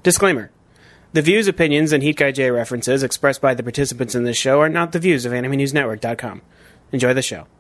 Disclaimer. The views, opinions, and Heat Guy J references expressed by the participants in this show are not the views of AnimeNewsNetwork.com. Enjoy the show.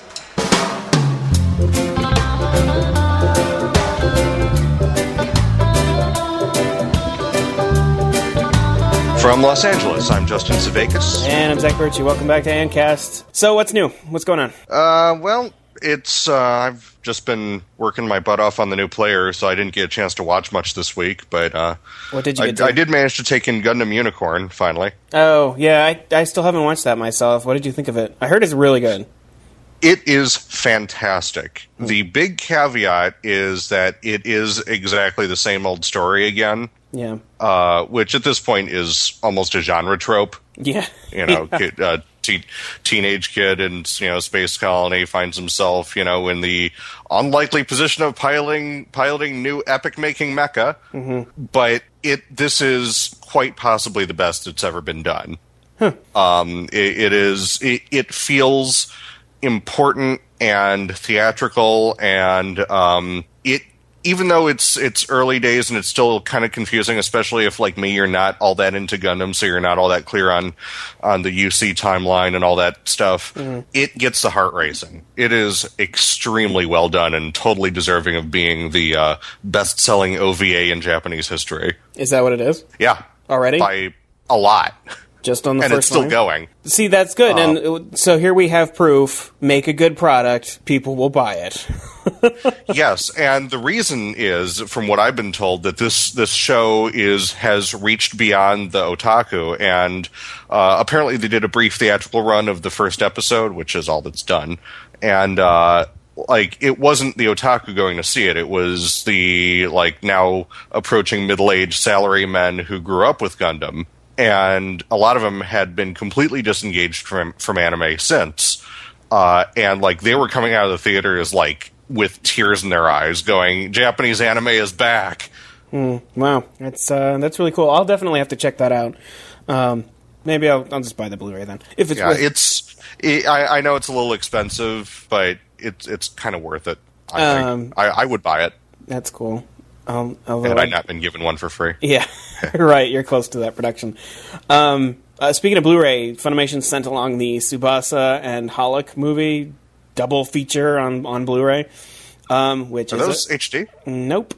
From Los Angeles, I'm Justin Savakis. And I'm Zach Birchie. Welcome back to Ancast. So, what's new? What's going on? Well, it's, I've just been working my butt off on the new player, so I didn't get a chance to watch much this week, but, what did you get to? I did manage to take in Gundam Unicorn, finally. Oh, yeah, I still haven't watched that myself. What did you think of it? I heard it's really good. It is fantastic. The big caveat is that it is exactly the same old story again. Yeah. Which at this point is almost a genre trope. Yeah. You know, teenage kid in, space colony finds himself, in the unlikely position of piloting new epic-making mecha. Mm-hmm. But this is quite possibly the best it's ever been done. Huh. It feels important and theatrical, and even though it's early days and it's still kind of confusing, especially if, like me, you're not all that into Gundam, so you're not all that clear on the UC timeline and all that stuff, It gets the heart racing. It is extremely well done and totally deserving of being the best-selling OVA in Japanese history. Is that what it is? Yeah. Already? By a lot. Just on the and first it's still line? going. See, that's good. And so here we have proof. Make a good product. People will buy it. Yes, and the reason is, from what I've been told, that this show has reached beyond the otaku, and apparently they did a brief theatrical run of the first episode, which is all that's done, and it wasn't the otaku going to see it. It was the now approaching middle-aged salarymen who grew up with Gundam. And a lot of them had been completely disengaged from anime since. And they were coming out of the theaters with tears in their eyes going, Japanese anime is back. Wow. That's really cool. I'll definitely have to check that out. Maybe I'll just buy the Blu-ray then. If it's I know it's a little expensive, but it's kind of worth it. I think. I would buy it. That's cool. Had I not been given one for free. Yeah, right. You're close to that production. Speaking of Blu-ray, Funimation sent along the Tsubasa and Holic movie double feature on Blu-ray. Which are those HD? Nope.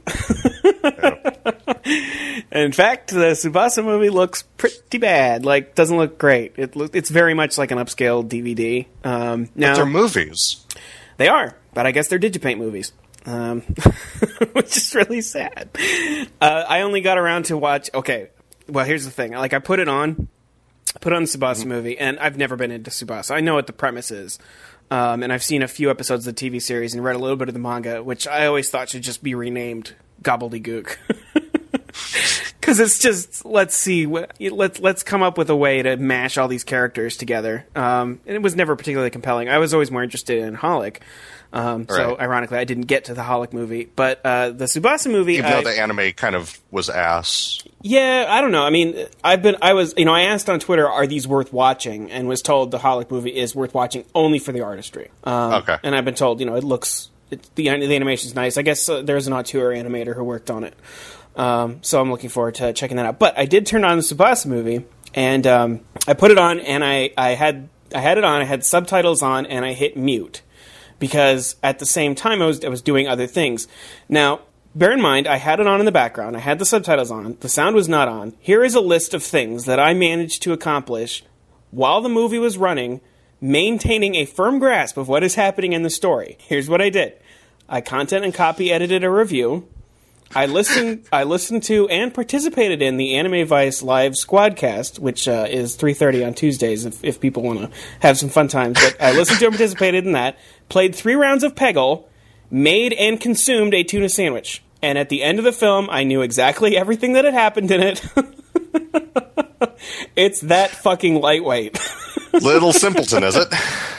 In fact, the Tsubasa movie looks pretty bad. Doesn't look great. It's very much like an upscale DVD. Now, but they're movies. They are, but I guess they're Digipaint movies. Which is really sad. I only got around to watch. Okay, well, here's the thing. I put it on the Tsubasa movie, and I've never been into Tsubasa. I know what the premise is, and I've seen a few episodes of the TV series and read a little bit of the manga, which I always thought should just be renamed Gobbledygook. Because it's just, let's come up with a way to mash all these characters together. And it was never particularly compelling. I was always more interested in Holic. So ironically, I didn't get to the Holic movie, but the Tsubasa movie, even though the anime kind of was ass. Yeah, I don't know. I mean, I asked on Twitter, are these worth watching, and was told the Holic movie is worth watching only for the artistry. Okay, and I've been told, it looks the animation's nice. I guess there's an auteur animator who worked on it, so I'm looking forward to checking that out. But I did turn on the Tsubasa movie, and I put it on, and I had it on. I had subtitles on, and I hit mute. Because at the same time, I was doing other things. Now, bear in mind, I had it on in the background. I had the subtitles on. The sound was not on. Here is a list of things that I managed to accomplish while the movie was running, maintaining a firm grasp of what is happening in the story. Here's what I did. I content and copy edited a review. I listened to and participated in the Anime Vice live squadcast, which is 3:30 on Tuesdays if people want to have some fun times. But I listened to and participated in that, played 3 rounds of Peggle, made and consumed a tuna sandwich. And at the end of the film, I knew exactly everything that had happened in it. It's that fucking lightweight. Little simpleton, is it?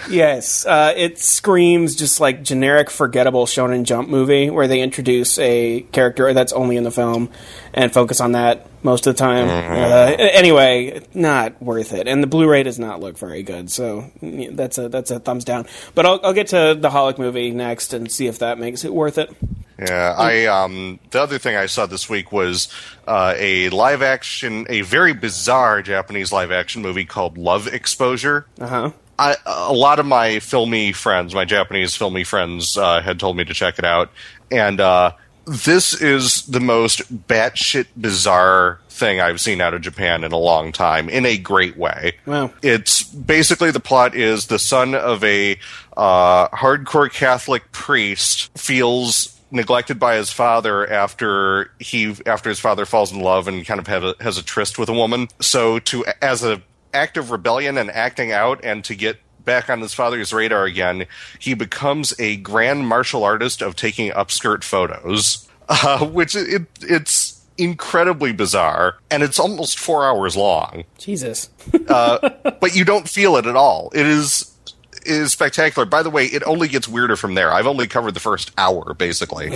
Yes, it screams just like generic, forgettable Shonen Jump movie where they introduce a character that's only in the film and focus on that most of the time. Anyway, not worth it, and the Blu-ray does not look very good, so that's a thumbs down. But I'll get to the Holic movie next and see if that makes it worth it. Yeah, the other thing I saw this week was a very bizarre Japanese live-action movie called Love Exposure. Uh-huh. A lot of my Japanese filmy friends, had told me to check it out, and this is the most batshit bizarre thing I've seen out of Japan in a long time, in a great way. Wow. It's basically, the plot is the son of a hardcore Catholic priest feels neglected by his father after his father falls in love and kind of has a tryst with a woman. So as an act of rebellion and acting out, and to get back on his father's radar again, he becomes a grand martial artist of taking upskirt photos, which it's incredibly bizarre, and it's almost 4 hours long. Jesus. But you don't feel it at all. It is spectacular. By the way, it only gets weirder from there. I've only covered the first hour, basically.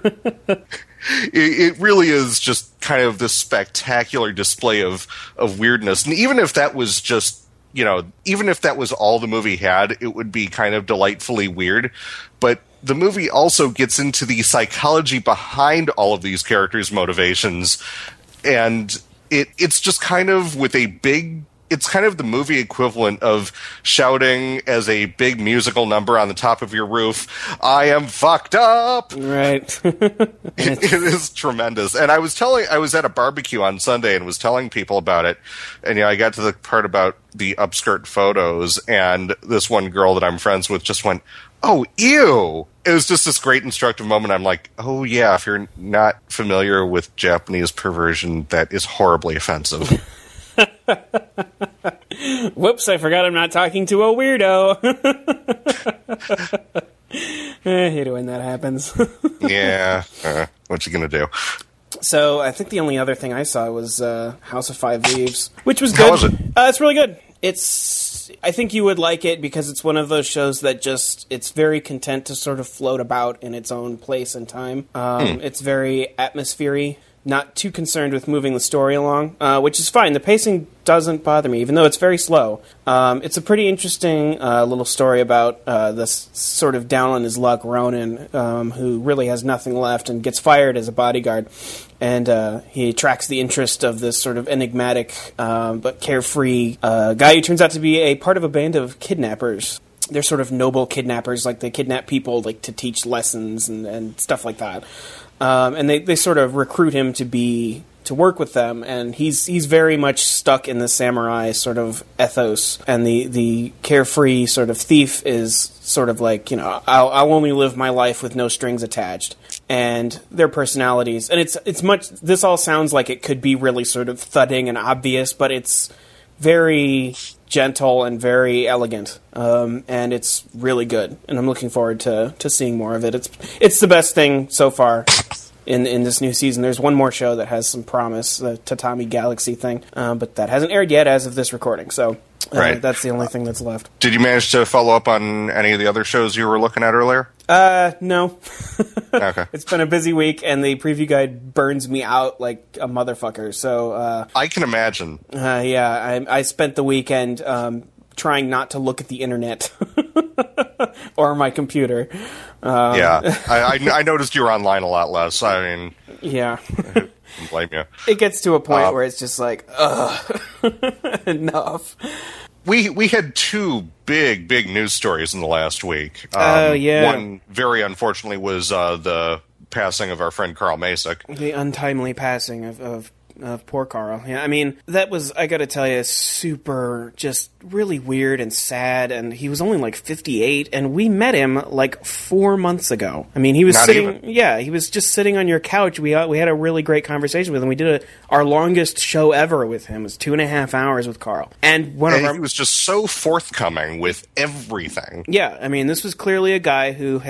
It really is just kind of this spectacular display of weirdness. And even if that was just, even if that was all the movie had, it would be kind of delightfully weird. But the movie also gets into the psychology behind all of these characters' motivations. And it's just kind of it's kind of the movie equivalent of shouting as a big musical number on the top of your roof, "I am fucked up!" Right. It is tremendous. And I was at a barbecue on Sunday and was telling people about it. And I got to the part about the upskirt photos, and this one girl that I'm friends with just went, "Oh, ew!" It was just this great instructive moment. I'm like, oh yeah, if you're not familiar with Japanese perversion, that is horribly offensive. Whoops, I forgot I'm not talking to a weirdo. I hate it when that happens. Yeah, what you gonna do? So I think the only other thing I saw was House of Five Leaves, which was good. How was it? It's really good. I think you would like it because it's one of those shows that it's very content to sort of float about in its own place and time. It's very atmospheric. Not too concerned with moving the story along, which is fine. The pacing doesn't bother me, even though it's very slow. It's a pretty interesting little story about this sort of down on his luck Ronin, who really has nothing left and gets fired as a bodyguard. And he attracts the interest of this sort of enigmatic but carefree guy who turns out to be a part of a band of kidnappers. They're sort of noble kidnappers, like they kidnap people like to teach lessons and stuff like that. And they sort of recruit him to work with them, and he's very much stuck in the samurai sort of ethos, and the carefree sort of thief is sort of like, I'll only live my life with no strings attached. And their personalities, and it's much, this all sounds like it could be really sort of thudding and obvious, but it's very gentle and very elegant, and it's really good, and I'm looking forward to seeing more of it. It's the best thing so far in this new season. There's one more show that has some promise, the Tatami Galaxy thing, but that hasn't aired yet as of this recording, so right. That's the only thing that's left. Did you manage to follow up on any of the other shows you were looking at earlier? No. Okay. It's been a busy week, and the preview guide burns me out like a motherfucker, so... I can imagine. Yeah, I spent the weekend trying not to look at the internet or my computer. Yeah, I noticed you were online a lot less. I mean... Yeah. I don't blame you. It gets to a point where it's just like, ugh, enough. We had two big news stories in the last week. Yeah. One, very unfortunately, was the passing of our friend Carl Macek. The untimely passing of poor Carl. Yeah, I mean, that was, I gotta tell you, super, just really weird and sad, and he was only like 58, and we met him like 4 months ago. I mean, he was he was just sitting on your couch. We had a really great conversation with him. We did our longest show ever with him. It was 2.5 hours with Carl. And he was just so forthcoming with everything. Yeah, I mean, this was clearly a guy who had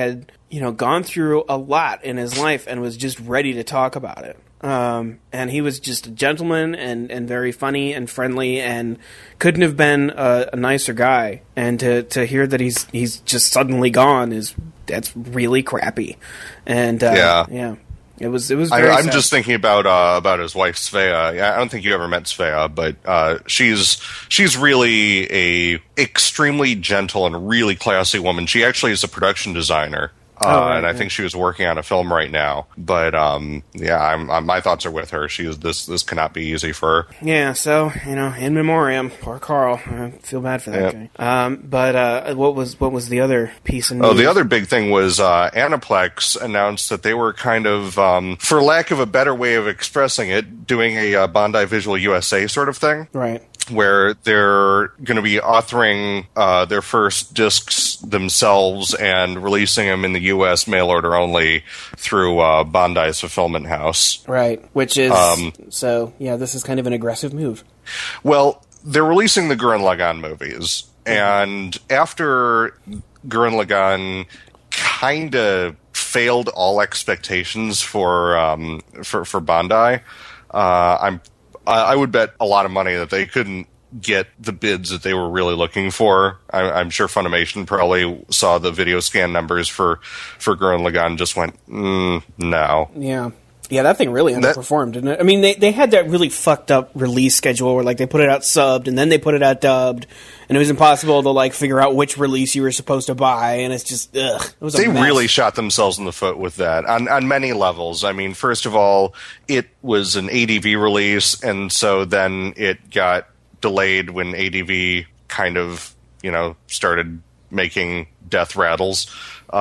gone through a lot in his life and was just ready to talk about it. And he was just a gentleman and very funny and friendly and couldn't have been a nicer guy. And to hear that he's just suddenly gone that's really crappy. And yeah. It was very I'm sad. just thinking about his wife Svea. I don't think you ever met Svea, but she's really a extremely gentle and really classy woman. She actually is a production designer. And I think she was working on a film right now. But I'm my thoughts are with her. This cannot be easy for her. Yeah, so in memoriam, poor Carl. I feel bad for that guy. But what was the other piece of news? Oh, the other big thing was Aniplex announced that they were kind of, for lack of a better way of expressing it, doing a Bandai Visual USA sort of thing. Right. Where they're going to be authoring their first discs themselves and releasing them in the U.S. mail order only through Bandai's fulfillment house. Right, which is this is kind of an aggressive move. Well, they're releasing the Gurren Lagann movies, and after Gurren Lagann kind of failed all expectations for Bandai, I would bet a lot of money that they couldn't get the bids that they were really looking for. I'm sure Funimation probably saw the video scan numbers for Gurren Lagann, just went, no. Yeah, that thing really underperformed, didn't it? I mean, they had that really fucked up release schedule where, like, they put it out subbed, and then they put it out dubbed, and it was impossible to, like, figure out which release you were supposed to buy, and it's just, ugh. It was a mess. Really shot themselves in the foot with that, on many levels. I mean, first of all, it was an ADV release, and so then it got delayed when ADV kind of, started making death rattles.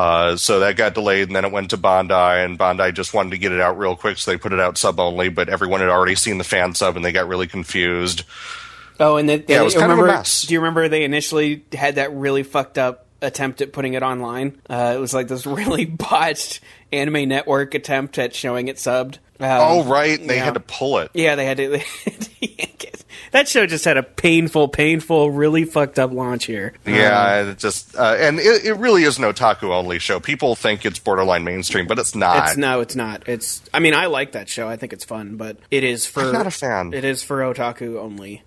So that got delayed, and then it went to Bandai, and Bandai just wanted to get it out real quick, so they put it out sub-only, but everyone had already seen the fan sub, and they got really confused. Oh, and it was kind of a mess. Do you remember they initially had that really fucked up attempt at putting it online? It was like this really botched Anime Network attempt at showing it subbed. Right. They had to pull it. Yeah, they had to yank it. That show just had a painful, really fucked up launch here. Yeah, and it really is an otaku-only show. People think it's borderline mainstream, but it's not. It's not. I mean, I like that show. I think it's fun, but it is for... I'm not a fan. It is for otaku only.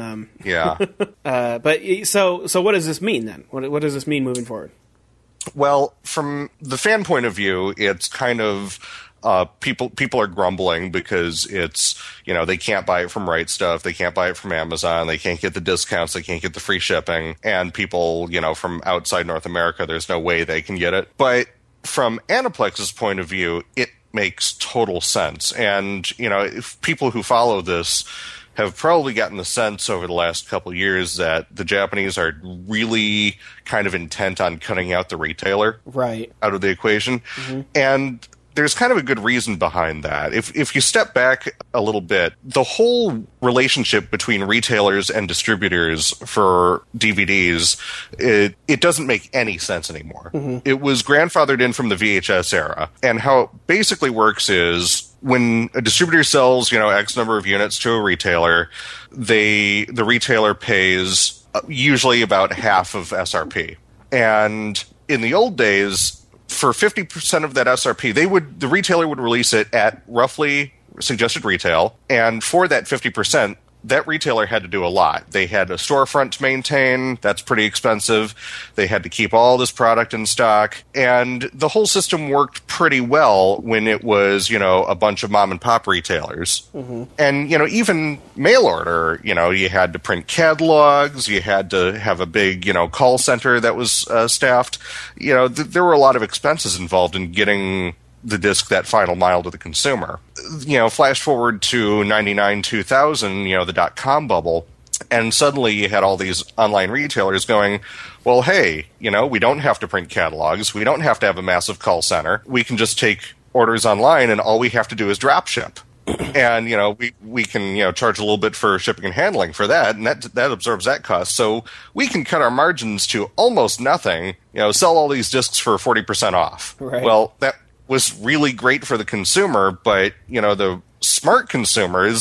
Yeah. But so what does this mean then? What does this mean moving forward? Well, from the fan point of view, it's kind of people are grumbling because it's they can't buy it from Right Stuff, they can't buy it from Amazon, they can't get the discounts, they can't get the free shipping, and people from outside North America, there's no way they can get it. But from Aniplex's point of view, it makes total sense, and if people who follow this have probably gotten the sense over the last couple of years that the Japanese are really kind of intent on cutting out the retailer out of the equation. Mm-hmm. And there's kind of a good reason behind that. If you step back a little bit, the whole relationship between retailers and distributors for DVDs, it doesn't make any sense anymore. Mm-hmm. It was grandfathered in from the VHS era. And how it basically works is, when a distributor sells, X number of units to a retailer, the retailer pays usually about half of SRP. And in the old days, for 50% of that SRP, the retailer would release it at roughly suggested retail, and for that 50%, that retailer had to do a lot. They had a storefront to maintain. That's pretty expensive. They had to keep all this product in stock. And the whole system worked pretty well when it was, a bunch of mom and pop retailers. Mm-hmm. And, even mail order, you had to print catalogs. You had to have a big, call center that was staffed. There were a lot of expenses involved in getting the disc that final mile to the consumer. Flash forward to 99, 2000, the dot-com bubble, and suddenly you had all these online retailers going, well, hey, we don't have to print catalogs, we don't have to have a massive call center, we can just take orders online and all we have to do is drop ship. And, we can, charge a little bit for shipping and handling for that, and that absorbs that cost. So we can cut our margins to almost nothing, sell all these discs for 40% off. Right. Well, that was really great for the consumer, but, the smart consumers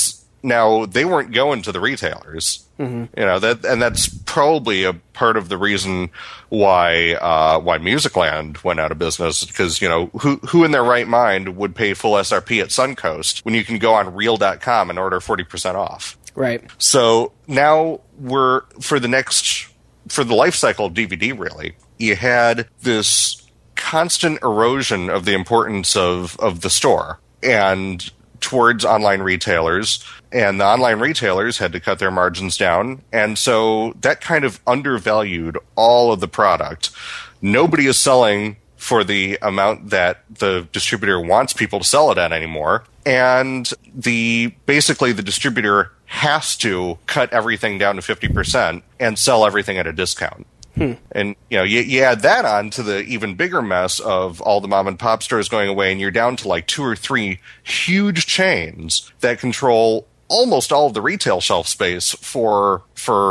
Now, they weren't going to the retailers. That's probably a part of the reason why Musicland went out of business, because who in their right mind would pay full SRP at Suncoast when you can go on Real.com and order 40% off? Right. So now for the life cycle of DVD, really, you had this constant erosion of the importance of the store and towards online retailers, and the online retailers had to cut their margins down, and so that kind of undervalued all of the product. Nobody is selling for the amount that the distributor wants people to sell it at anymore, and basically the distributor has to cut everything down to 50% and sell everything at a discount. And you add that on to the even bigger mess of all the mom and pop stores going away, and you're down to like 2 or 3 huge chains that control almost all of the retail shelf space for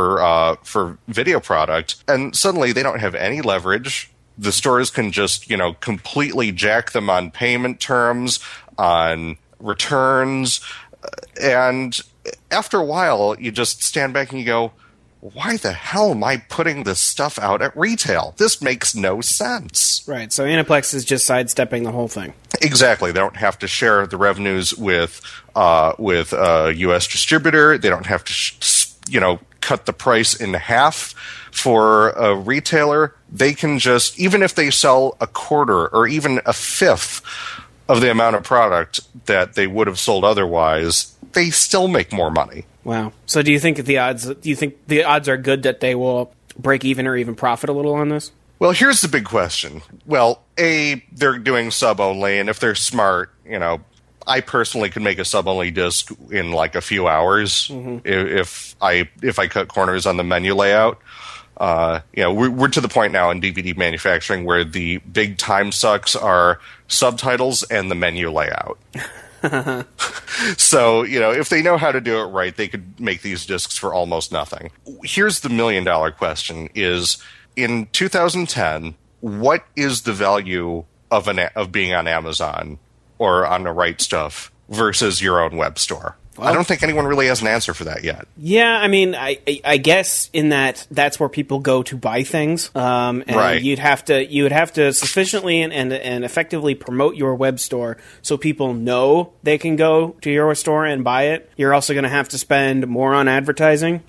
video product, and suddenly they don't have any leverage. The stores can just completely jack them on payment terms, on returns, and after a while you just stand back and you go, why the hell am I putting this stuff out at retail? This makes no sense. Right. So Aniplex is just sidestepping the whole thing. Exactly. They don't have to share the revenues with a U.S. distributor. They don't have to, cut the price in half for a retailer. They can just, even if they sell a quarter or even a fifth of the amount of product that they would have sold otherwise, they still make more money. Wow. So do you think the odds are good that they will break even or even profit a little on this? Well, here's the big question. Well, they're doing sub-only, and if they're smart, I personally could make a sub-only disc in like a few hours if I cut corners on the menu layout. We're to the point now in DVD manufacturing where the big time sucks are subtitles and the menu layout. So, if they know how to do it right, they could make these discs for almost nothing. Here's the $1 million question is, in 2010, what is the value of being on Amazon or on the Right Stuff versus your own web store? Well, I don't think anyone really has an answer for that yet. Yeah, I mean, I guess in that's where people go to buy things, and right. you would have to sufficiently and effectively promote your web store so people know they can go to your store and buy it. You're also going to have to spend more on advertising,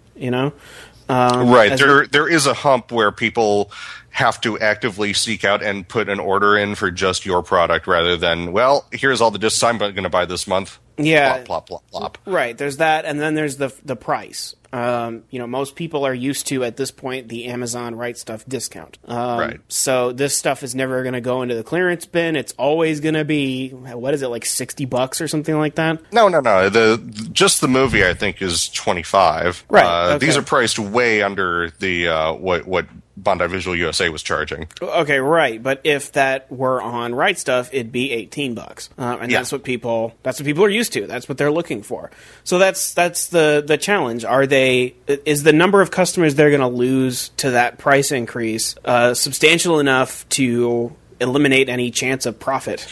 right. There is a hump where people have to actively seek out and put an order in for just your product rather than, well, here's all the discs I'm going to buy this month. Yeah. Plop, plop, plop, plop. Right. There's that, and then there's the price. Most people are used to, at this point, the Amazon Right Stuff discount. Right. So this stuff is never going to go into the clearance bin. It's always going to be, what is it, like $60 or something like that? No. Just the movie, I think, is $25. Right. Okay. These are priced way under the what Bandai Visual USA was charging. Okay, right. But if that were on Right Stuff, it'd be $18, and yeah. that's what people are used to. That's what they're looking for. So that's the challenge. Is the number of customers they're going to lose to that price increase substantial enough to eliminate any chance of profit?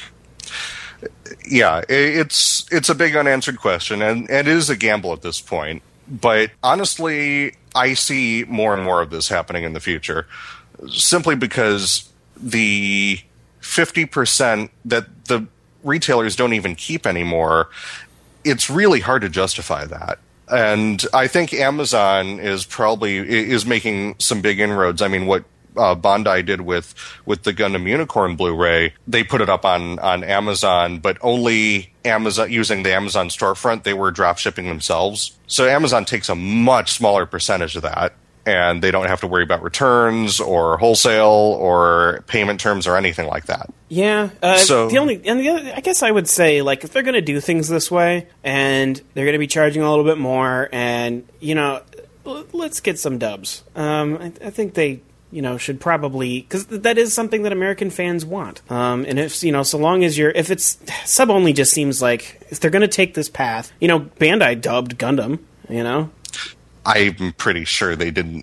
Yeah, it's a big unanswered question, and it is a gamble at this point. But honestly, I see more and more of this happening in the future, simply because the 50% that the retailers don't even keep anymore, it's really hard to justify that. And I think Amazon is making some big inroads. I mean, what Bandai did with the Gundam Unicorn Blu-ray, they put it up on Amazon, but only Amazon, using the Amazon storefront, they were drop shipping themselves. So Amazon takes a much smaller percentage of that, and they don't have to worry about returns or wholesale or payment terms or anything like that. Yeah. I guess I would say, like, if they're going to do things this way and they're going to be charging a little bit more, and let's get some dubs. I think they should probably, because that is something that American fans want. And if, so long as if it's sub-only, just seems like if they're going to take this path, Bandai dubbed Gundam, I'm pretty sure they didn't.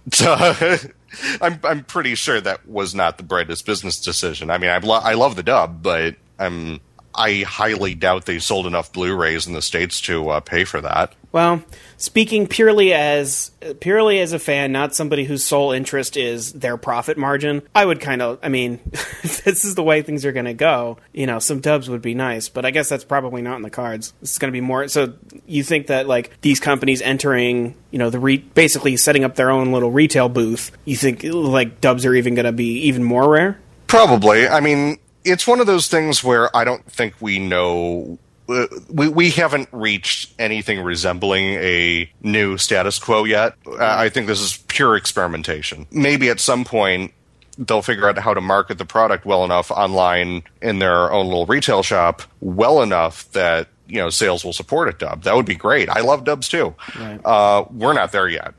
I'm pretty sure that was not the brightest business decision. I mean, I love the dub, but I highly doubt they sold enough Blu-rays in the States to pay for that. Well, speaking purely as a fan, not somebody whose sole interest is their profit margin, I would if this is the way things are going to go, some dubs would be nice, but I guess that's probably not in the cards. It's going to be more, so you think that, like, these companies entering, basically setting up their own little retail booth, you think, like, dubs are even going to be even more rare? Probably. I mean, it's one of those things where I don't think we know. We haven't reached anything resembling a new status quo yet. I think this is pure experimentation. Maybe at some point they'll figure out how to market the product well enough online in their own little retail shop well enough that sales will support it. Dub. That would be great. I love dubs too. Right. We're not there yet.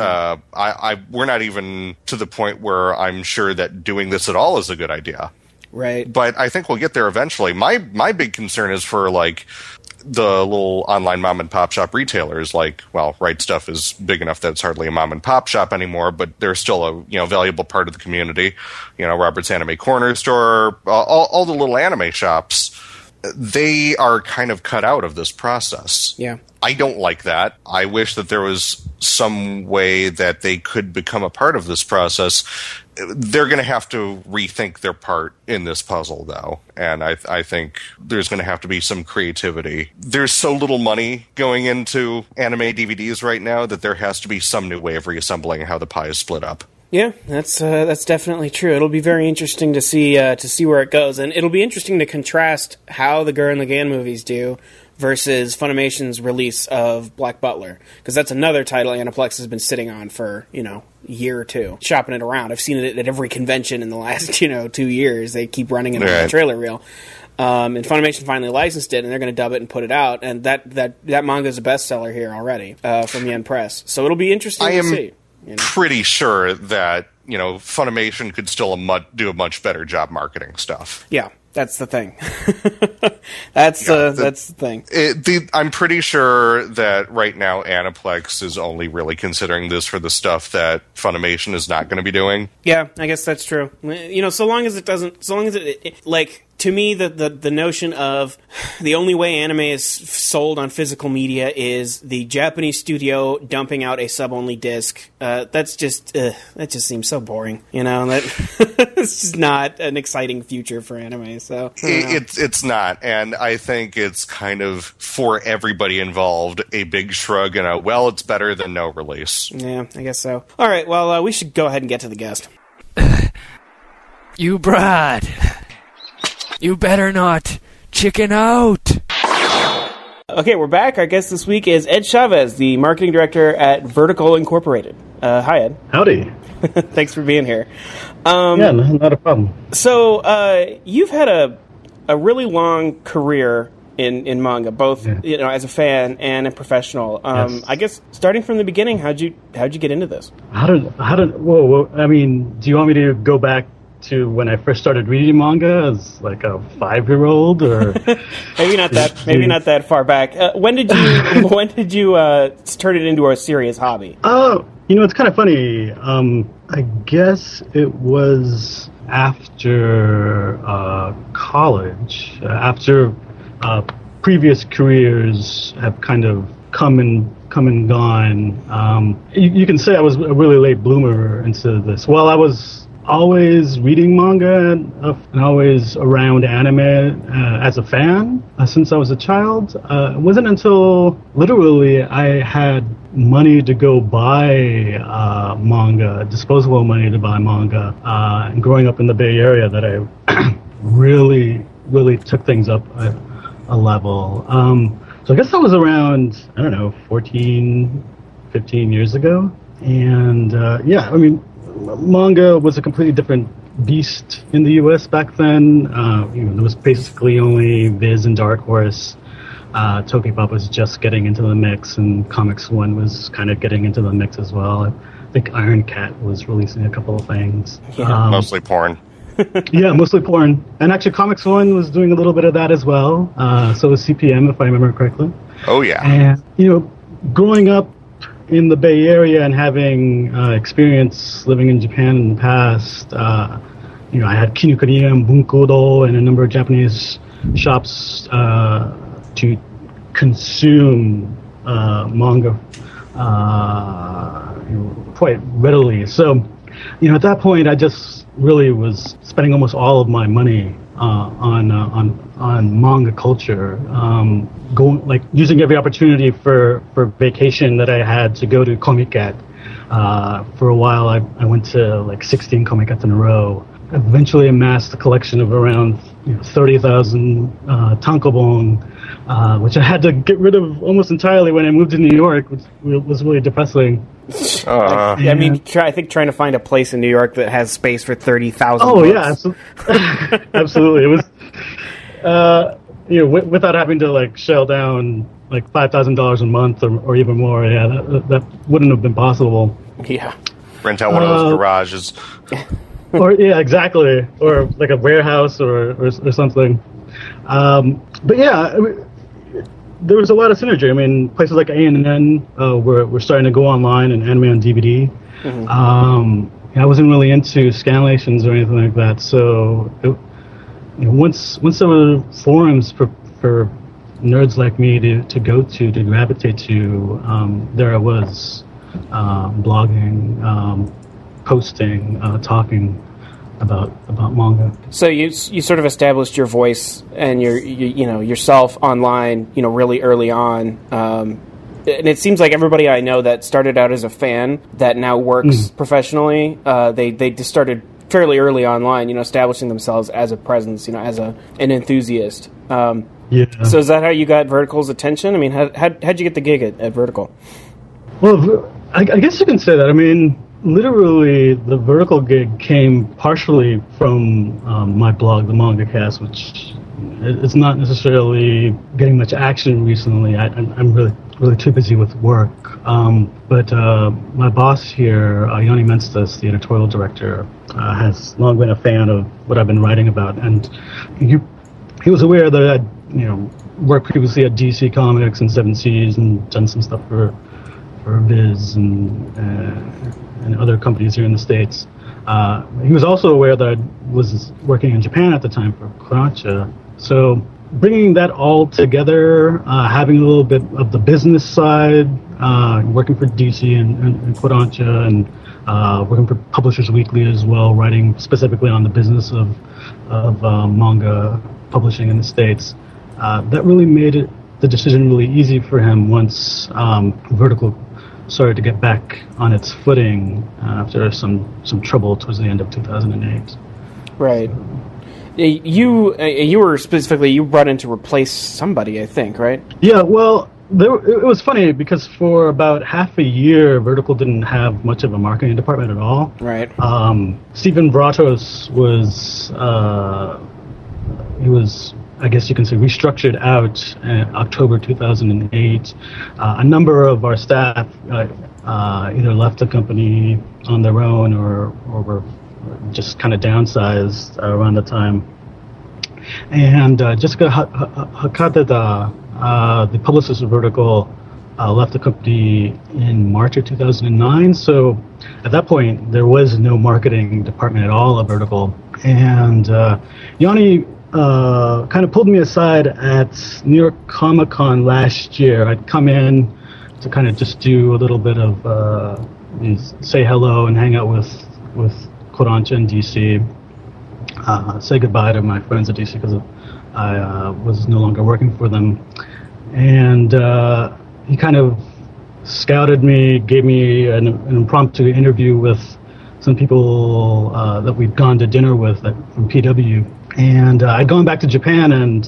We're not even to the point where I'm sure that doing this at all is a good idea. Right. But I think we'll get there eventually. My big concern is for, like, the little online mom and pop shop retailers. Like, well, Right Stuff is big enough that it's hardly a mom and pop shop anymore, but they're still a valuable part of the community. Robert's Anime Corner Store, all the little anime shops, they are kind of cut out of this process. Yeah. I don't like that. I wish that there was some way that they could become a part of this process. They're going to have to rethink their part in this puzzle, though, and I think there's going to have to be some creativity. There's so little money going into anime DVDs right now that there has to be some new way of reassembling how the pie is split up. Yeah, that's definitely true. It'll be very interesting to see where it goes, and it'll be interesting to contrast how the Gurren Lagann movies do versus Funimation's release of Black Butler, because that's another title Aniplex has been sitting on for a year or two, shopping it around. I've seen it at every convention in the last 2 years. They keep running it on the trailer reel. And Funimation finally licensed it, and they're going to dub it and put it out. And that manga is a bestseller here already from Yen Press. So it'll be interesting to see. Pretty sure that Funimation could still do a much better job marketing stuff. Yeah, that's the thing. That's the thing. I'm pretty sure that right now Aniplex is only really considering this for the stuff that Funimation is not going to be doing. Yeah, I guess that's true. So long as to me, the notion of the only way anime is sold on physical media is the Japanese studio dumping out a sub-only disc. That just seems so boring. That it's just not an exciting future for anime. So it's not, and I think it's kind of for everybody involved a big shrug and it's better than no release. Yeah, I guess so. All right, well, we should go ahead and get to the guest. You Brad. You better not chicken out. Okay, we're back. Our guest this week is Ed Chavez, the marketing director at Vertical Incorporated. Hi, Ed. Howdy. Thanks for being here. Yeah, not a problem. So, you've had a really long career in manga, both as a fan and a professional. Yes. I guess starting from the beginning, how'd you get into this? Whoa, I mean, do you want me to go back to when I first started reading manga as like a 5-year-old, or maybe not that far back? When did you turn it into a serious hobby? Oh, it's kind of funny. I guess it was after college, after previous careers have kind of come and gone. You can say I was a really late bloomer into this. Well, I was always reading manga and always around anime as a fan since I was a child. It wasn't until literally I had money to go buy manga, disposable money to buy manga, and growing up in the Bay Area that I really, really took things up a level. So I guess that was around, 14, 15 years ago. And manga was a completely different beast in the U.S. back then. There was basically only Viz and Dark Horse. Tokyopop was just getting into the mix, and Comics One was kind of getting into the mix as well. I think Iron Cat was releasing a couple of things. Yeah. Mostly porn. Yeah, mostly porn. And actually Comics One was doing a little bit of that as well. So was CPM, if I remember correctly. Oh, yeah. And, growing up in the Bay Area and having experience living in Japan in the past, I had Kinokuniya and Bunkodo and a number of Japanese shops to consume manga quite readily. So, at that point, I just really was spending almost all of my money on manga culture, using every opportunity for vacation that I had to go to Comiket. For a while, I went to 16 Comikets in a row. Eventually amassed a collection of around 30,000 tankobon, which I had to get rid of almost entirely when I moved to New York, which was really depressing. I mean, I think trying to find a place in New York that has space for 30,000 Oh, books. yeah, absolutely. It was, without having to shell down $5,000 a month or even more. Yeah, that wouldn't have been possible. Yeah. Rent out one of those garages. Or yeah, exactly. Or a warehouse or something. But yeah, there was a lot of synergy. I mean, places like A&N were starting to go online and anime on DVD. Mm-hmm. I wasn't really into scanlations or anything like that. So once there were forums for nerds like me to go to gravitate to, there I was blogging, posting, talking about manga. So you sort of established your voice and yourself online, really early on. And it seems like everybody I know that started out as a fan that now works professionally, they just started fairly early online, establishing themselves as a presence, as an enthusiast. Yeah. So is that how you got Vertical's attention? I mean, how'd you get the gig at Vertical? Well, I guess you can say that. I mean, literally, the Vertical gig came partially from my blog, The Manga Cast, which is not necessarily getting much action recently. I'm really too busy with work. But my boss here, Yanni Menstas, the editorial director, has long been a fan of what I've been writing about, and he was aware that I'd worked previously at DC Comics and Seven Seas and done some stuff for Viz and other companies here in the States. He was also aware that I was working in Japan at the time for Kodansha. So bringing that all together, having a little bit of the business side, working for DC and Kodansha, and working for Publishers Weekly as well, writing specifically on the business of manga publishing in the States, that really made the decision really easy for him once Vertical started to get back on its footing after some trouble towards the end of 2008. Right. You were specifically brought in to replace somebody, I think, right? Yeah. Well, it was funny because for about half a year, Vertical didn't have much of a marketing department at all. Right. Stephen Bratos was he was, I guess you can say, restructured out in October 2008. A number of our staff either left the company on their own or were just kind of downsized around the time. And Jessica Hakata, the publicist of Vertical, left the company in March of 2009. So at that point, there was no marketing department at all at Vertical. And Yanni kind of pulled me aside at New York Comic Con last year. I'd come in to kind of just do a little bit of say hello and hang out with Kodansha and DC. Say goodbye to my friends at DC because I was no longer working for them. And he kind of scouted me, gave me an impromptu interview with some people that we'd gone to dinner with from PW. And I'd gone back to Japan, and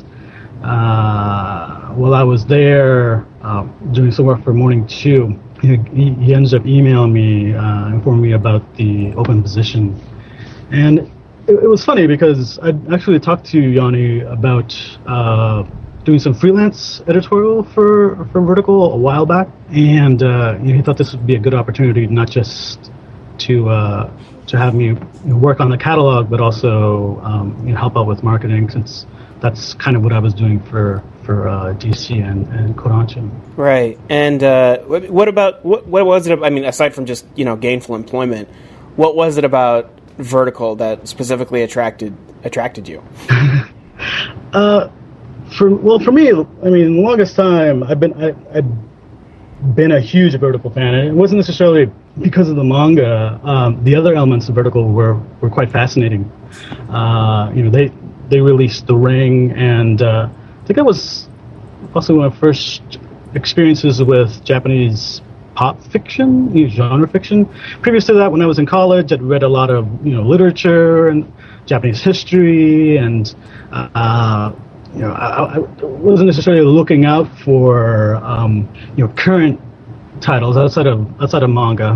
while I was there doing some work for Morning Chew, he ended up emailing me, informing me about the open position. And it was funny because I'd actually talked to Yanni about doing some freelance editorial for Vertical a while back, and he thought this would be a good opportunity not just to have me work on the catalog, but also help out with marketing, since that's kind of what I was doing for DC and Kodansha. Right. And what was it? I mean, aside from just gainful employment, what was it about Vertical that specifically attracted you? For me, I mean, the longest time I've been a huge Vertical fan, and it wasn't necessarily because of the manga. The other elements of Vertical were quite fascinating. They released The Ring, and I think that was also one of my first experiences with Japanese pop fiction, genre fiction. Previous to that, when I was in college, I'd read a lot of literature and Japanese history, and I wasn't necessarily looking out for current titles outside of manga.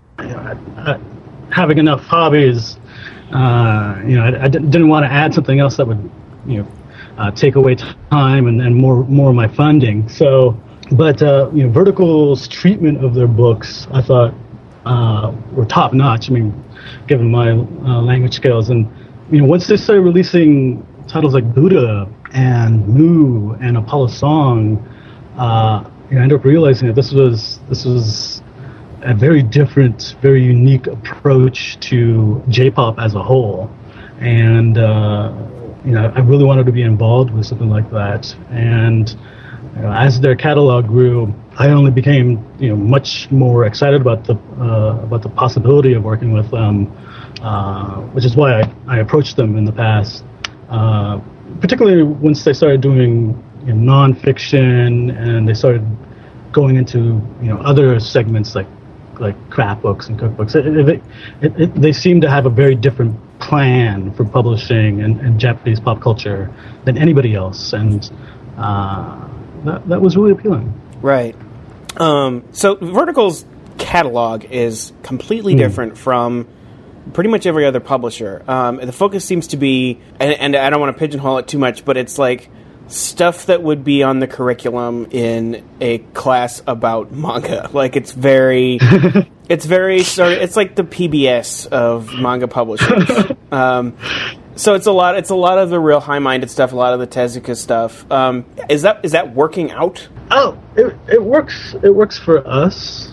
Having enough hobbies, I didn't want to add something else that would take away time and more of my funding. So, but Vertical's treatment of their books, I thought, were top notch. I mean, given my language skills, and once they started releasing titles like Buddha and Moo and Apollo Song, I ended up realizing that this was a very different, very unique approach to J-pop as a whole, and I really wanted to be involved with something like that. And as their catalog grew, I only became much more excited about the possibility of working with them, which is why I approached them in the past. Particularly once they started doing non-fiction and they started going into other segments like craft books and cookbooks. They seem to have a very different plan for publishing and Japanese pop culture than anybody else, and that was really appealing. Right. So Vertical's catalog is completely different from pretty much every other publisher. The focus seems to be, and I don't want to pigeonhole it too much, but it's like stuff that would be on the curriculum in a class about manga. Like it's very like the PBS of manga publishers. So it's a lot of the real high-minded stuff, a lot of the Tezuka stuff. Is that working out? Oh, it works. It works for us.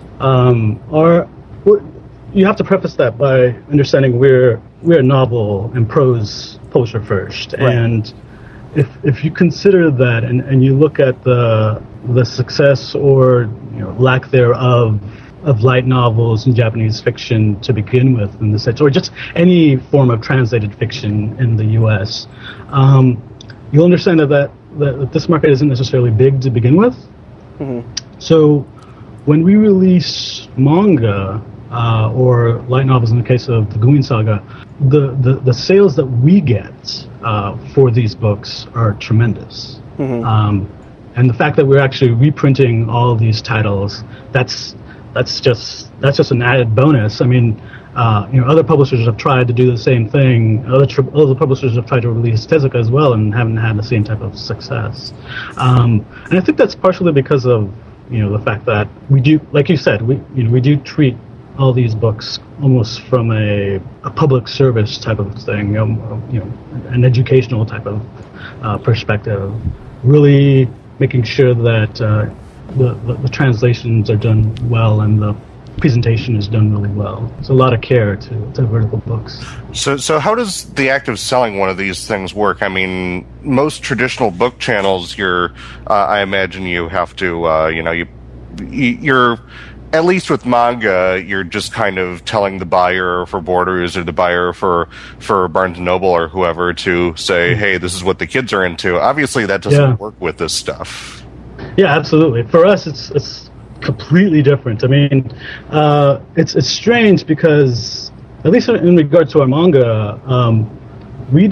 You have to preface that by understanding we're a novel and prose publisher first, right. And if you consider that and you look at the success or lack thereof of light novels and Japanese fiction to begin with in the States, or just any form of translated fiction in the U.S., you'll understand that this market isn't necessarily big to begin with. Mm-hmm. So when we release manga or light novels, in the case of the Guin Saga, the sales that we get for these books are tremendous. Mm-hmm. And the fact that we're actually reprinting all of these titles, that's just an added bonus. I mean, other publishers have tried to do the same thing. Other publishers have tried to release Tezuka as well and haven't had the same type of success. And I think that's partially because of the fact that we do, like you said, we do treat all these books almost from a public service type of thing, an educational type of perspective, really making sure that the translations are done well and the presentation is done really well. There's a lot of care to Vertical books. So how does the act of selling one of these things work? I mean, most traditional book channels, I imagine you have to, you're, at least with manga, you're just kind of telling the buyer for Borders or the buyer for Barnes & Noble or whoever to say, hey, this is what the kids are into. Obviously, that doesn't work with this stuff. Yeah, absolutely. For us, it's completely different. I mean, it's strange because, at least in regard to our manga, we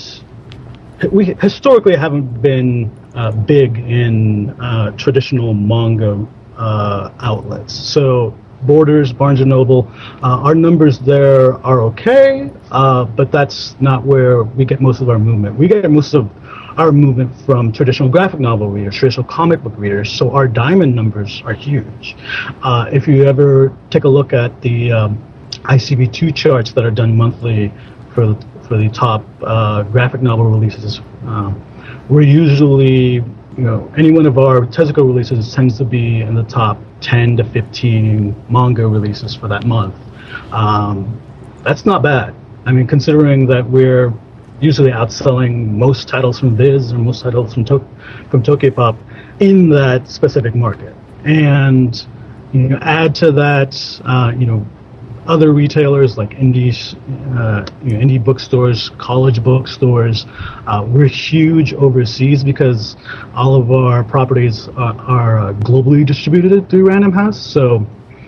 historically haven't been big in traditional manga outlets. So Borders, Barnes & Noble, our numbers there are okay, but that's not where we get most of our movement. We get most of our movement from traditional graphic novel readers, traditional comic book readers, so our diamond numbers are huge. If you ever take a look at the ICB2 charts that are done monthly for the top graphic novel releases, we're usually, any one of our Tezuka releases tends to be in the top 10 to 15 manga releases for that month. That's not bad. I mean, considering that we're usually outselling most titles from Viz or most titles from Tokyopop in that specific market, and add to that, other retailers like indie bookstores, college bookstores. We're huge overseas because all of our properties are globally distributed through Random House. So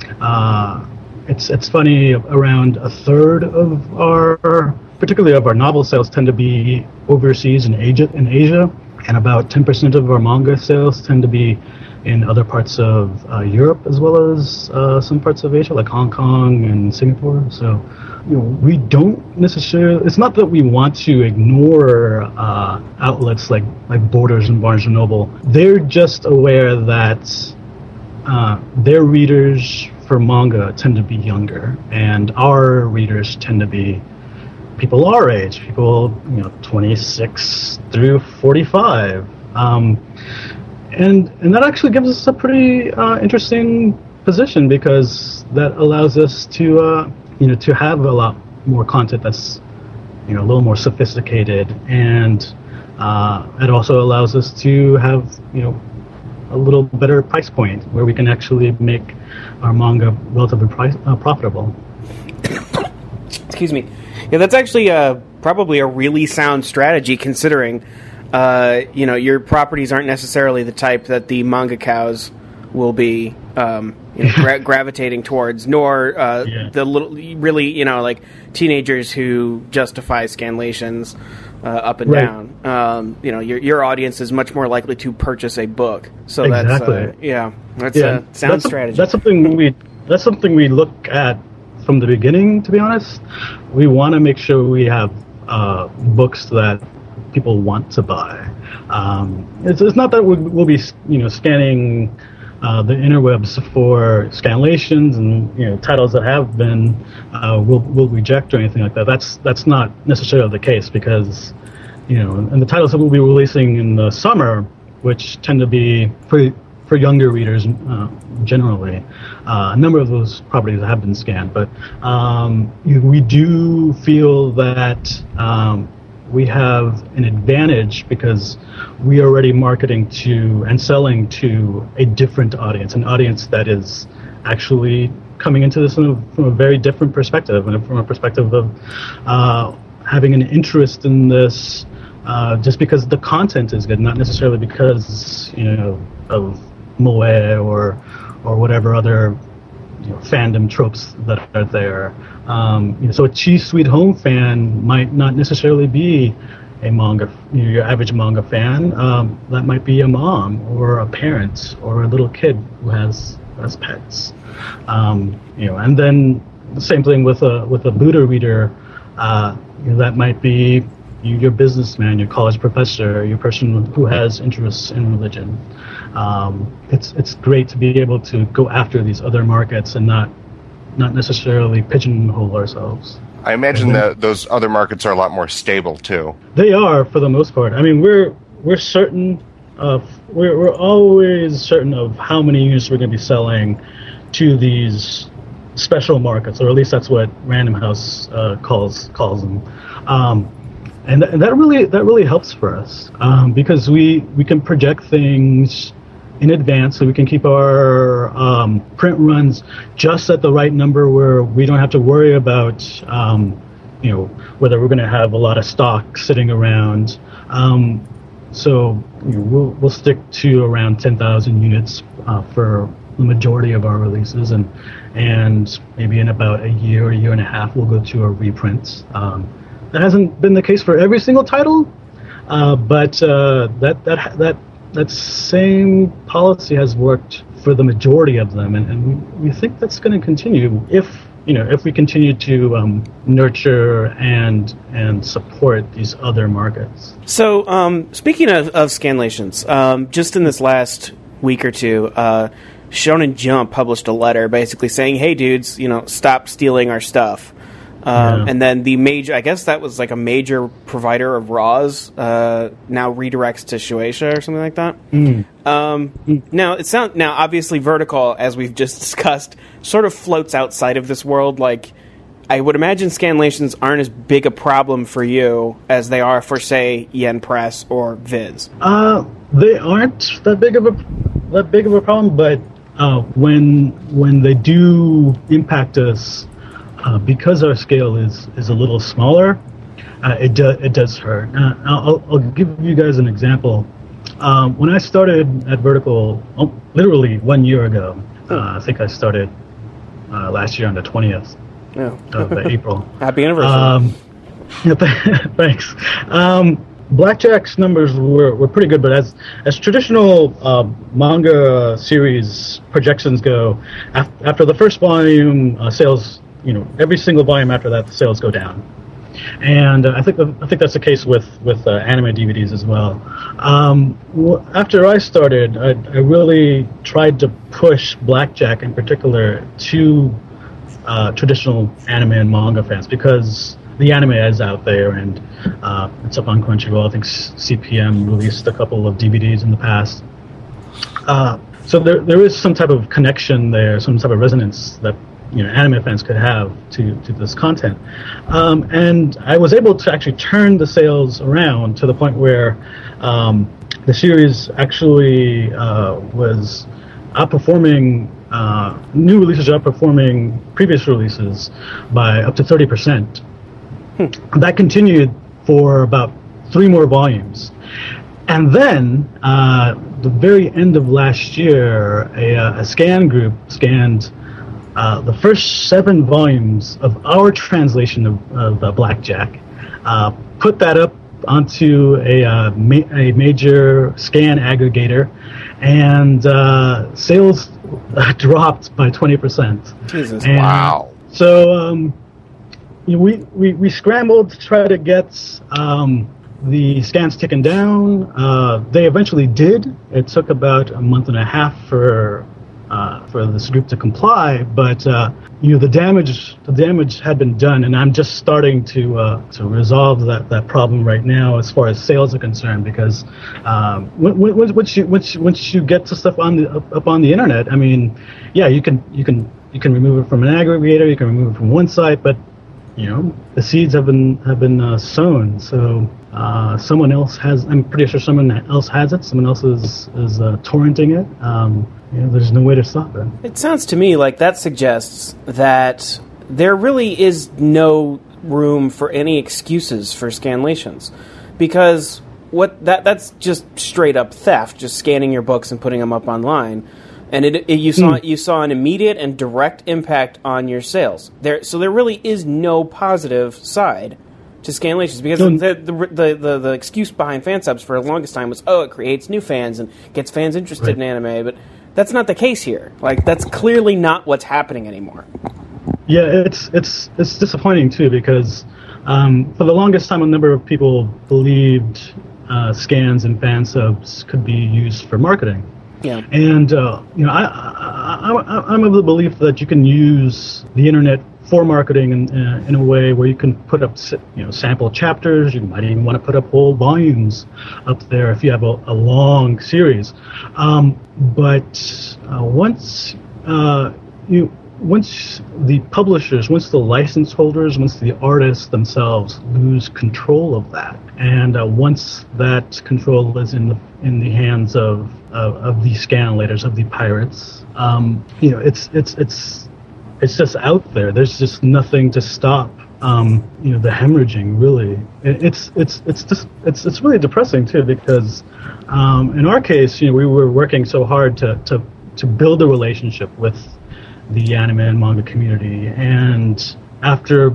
it's funny, around a third of particularly of our novel sales tend to be overseas in Asia, and about 10% of our manga sales tend to be in other parts of Europe, as well as some parts of Asia, like Hong Kong and Singapore. So, we don't necessarily. It's not that we want to ignore outlets like Borders and Barnes & Noble. They're just aware that their readers for manga tend to be younger, and our readers tend to be people our age, people 26 through 45. And that actually gives us a pretty interesting position, because that allows us to to have a lot more content that's a little more sophisticated, and it also allows us to have a little better price point where we can actually make our manga relatively profitable. Excuse me. Yeah, that's actually probably a really sound strategy, considering your properties aren't necessarily the type that the manga cows will be gravitating towards, nor the little, really, like teenagers who justify scanlations up and down. Your audience is much more likely to purchase a book. So exactly. that's a sound strategy. That's something we look at from the beginning. To be honest, we want to make sure we have books that people want to buy. It's not that we'll be scanning the interwebs for scanlations and titles that have been we'll reject or anything like that. That's not necessarily the case, because and the titles that we'll be releasing in the summer, which tend to be for younger readers generally, a number of those properties have been scanned, but we do feel that we have an advantage because we are already marketing to and selling to a different audience, an audience that is actually coming into this from a very different perspective, and from a perspective of having an interest in this just because the content is good, not necessarily because of moe or whatever other fandom tropes that are there. So a Cheese Sweet Home fan might not necessarily be a manga, your average manga fan. That might be a mom or a parent or a little kid who has pets. And then the same thing with a Buddha reader. That might be your businessman, your college professor, your person who has interests in religion. It's great to be able to go after these other markets and not necessarily pigeonhole ourselves. I imagine that those other markets are a lot more stable too. They are, for the most part. I mean, we're certain of we're always certain of how many units we're going to be selling to these special markets, or at least that's what Random House calls them. And that really helps for us because we can project things in advance, so we can keep our print runs just at the right number where we don't have to worry about whether we're going to have a lot of stock sitting around. So we'll stick to around 10,000 units for the majority of our releases, and maybe in about a year and a half we'll go to a reprint. That hasn't been the case for every single title, but that same policy has worked for the majority of them, and we think that's going to continue if we continue to nurture and support these other markets. So, speaking of scanlations, just in this last week or two, Shonen Jump published a letter basically saying, "Hey, dudes, stop stealing our stuff." And then the major, I guess that was like a major provider of RAWs, now redirects to Shueisha or something like that. Now obviously Vertical, as we've just discussed, sort of floats outside of this world. Like, I would imagine scanlations aren't as big a problem for you as they are for, say, Yen Press or Viz. They aren't that big of a problem, but when they do impact us, because our scale is a little smaller, it does hurt. I'll give you guys an example. When I started at Vertical, literally 1 year ago, I think I started last year on the 20th of April. Happy anniversary. Thanks. Blackjack's numbers were pretty good, but as traditional manga series projections go, after the first volume, sales, every single volume after that, the sales go down. And I think that's the case with anime DVDs as well. After I started, I really tried to push Blackjack in particular to traditional anime and manga fans, because the anime is out there and it's up on Crunchyroll. I think CPM released a couple of DVDs in the past. So there is some type of connection there, some type of resonance that anime fans could have to this content. And I was able to actually turn the sales around to the point where the series actually was outperforming, new releases are outperforming previous releases by up to 30%. That continued for about 3 more volumes. And then, the very end of last year, a scan group scanned the first 7 volumes of our translation of Blackjack, put that up onto a major scan aggregator, and sales dropped by 20%. Jesus. And Wow. So we scrambled to try to get the scans taken down. They eventually did. It took about a month and a half for this group to comply, but the damage had been done, and I'm just starting to resolve that problem right now as far as sales are concerned. Because once you get to stuff up on the internet, I mean, yeah, you can remove it from an aggregator, you can remove it from one site, but the seeds have been sown. So someone else has. I'm pretty sure someone else has it. Someone else is torrenting it. There's no way to stop it. It sounds to me like that suggests that there really is no room for any excuses for scanlations, because that's just straight up theft, just scanning your books and putting them up online. And you saw an immediate and direct impact on your sales. So there really is no positive side to scanlations, because the excuse behind fan subs for the longest time was, it creates new fans and gets fans interested in anime, but that's not the case here. Like, that's clearly not what's happening anymore. Yeah, it's disappointing too, because for the longest time a number of people believed scans and fan subs could be used for marketing. Yeah. And I'm of the belief that you can use the internet for marketing in a way where you can put up sample chapters. You might even want to put up whole volumes up there if you have a long series. But once the publishers, once the license holders, once the artists themselves lose control of that, and once that control is in the hands of the scanlators, of the pirates, it's just out there. There's just nothing to stop the hemorrhaging. Really, it's really depressing too, because in our case, we were working so hard to build a relationship with the anime and manga community, and after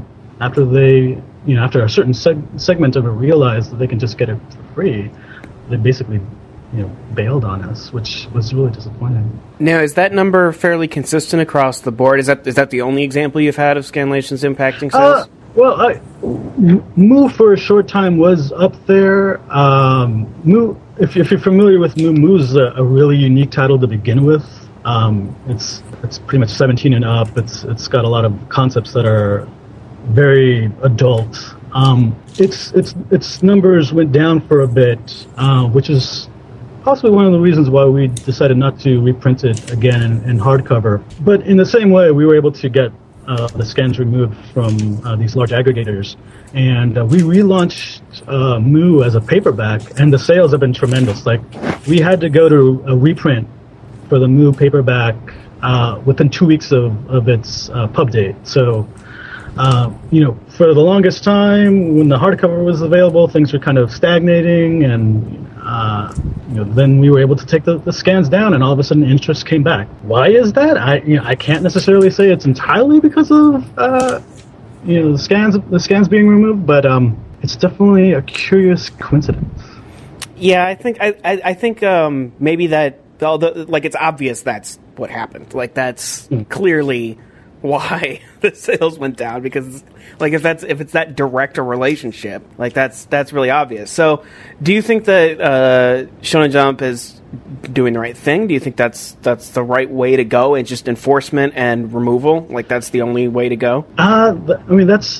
a certain segment of it realized that they can just get it for free, they basically bailed on us, which was really disappointing. Now, is that number fairly consistent across the board? Is that the only example you've had of scanlations impacting sales? Moo for a short time was up there. Moo, if you're familiar with Moo, Moo's a really unique title to begin with. It's pretty much 17 and up. It's got a lot of concepts that are very adult. Its numbers went down for a bit, which is possibly one of the reasons why we decided not to reprint it again in hardcover. But in the same way, we were able to get the scans removed from these large aggregators. And we relaunched Moo as a paperback, and the sales have been tremendous. Like, we had to go to a reprint for the Moo paperback within 2 weeks of its pub date. So, for the longest time, when the hardcover was available, things were kind of stagnating, and then we were able to take the scans down, and all of a sudden interest came back. Why is that? I can't necessarily say it's entirely because of the scans being removed, but it's definitely a curious coincidence. Yeah, I think maybe that it's obvious that's what happened. Like, that's clearly why the sales went down, because like if it's that direct a relationship, like that's really obvious. So do you think that Shonen Jump is doing the right thing? Do you think that's the right way to go, and just enforcement and removal, like that's the only way to go? I mean, that's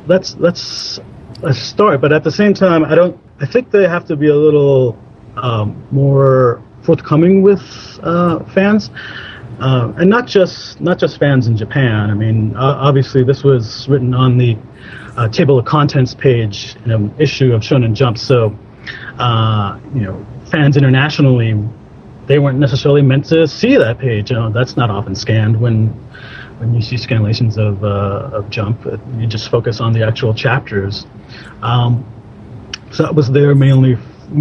a start, but at the same time, I think they have to be a little more forthcoming with fans. And not just fans in Japan. I mean, obviously, this was written on the table of contents page in an issue of Shonen Jump. So, fans internationally, they weren't necessarily meant to see that page. That's not often scanned when you see scanlations of Jump. You just focus on the actual chapters. So that was there mainly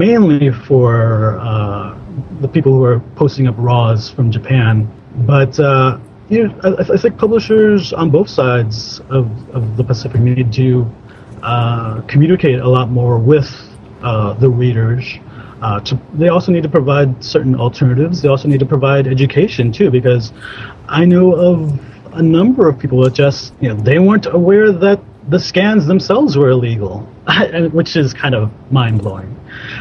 for the people who are posting up RAWs from Japan. But I think publishers on both sides of the Pacific need to communicate a lot more with the readers. They also need to provide certain alternatives. They also need to provide education too, because I know of a number of people that just they weren't aware that the scans themselves were illegal, which is kind of mind-blowing.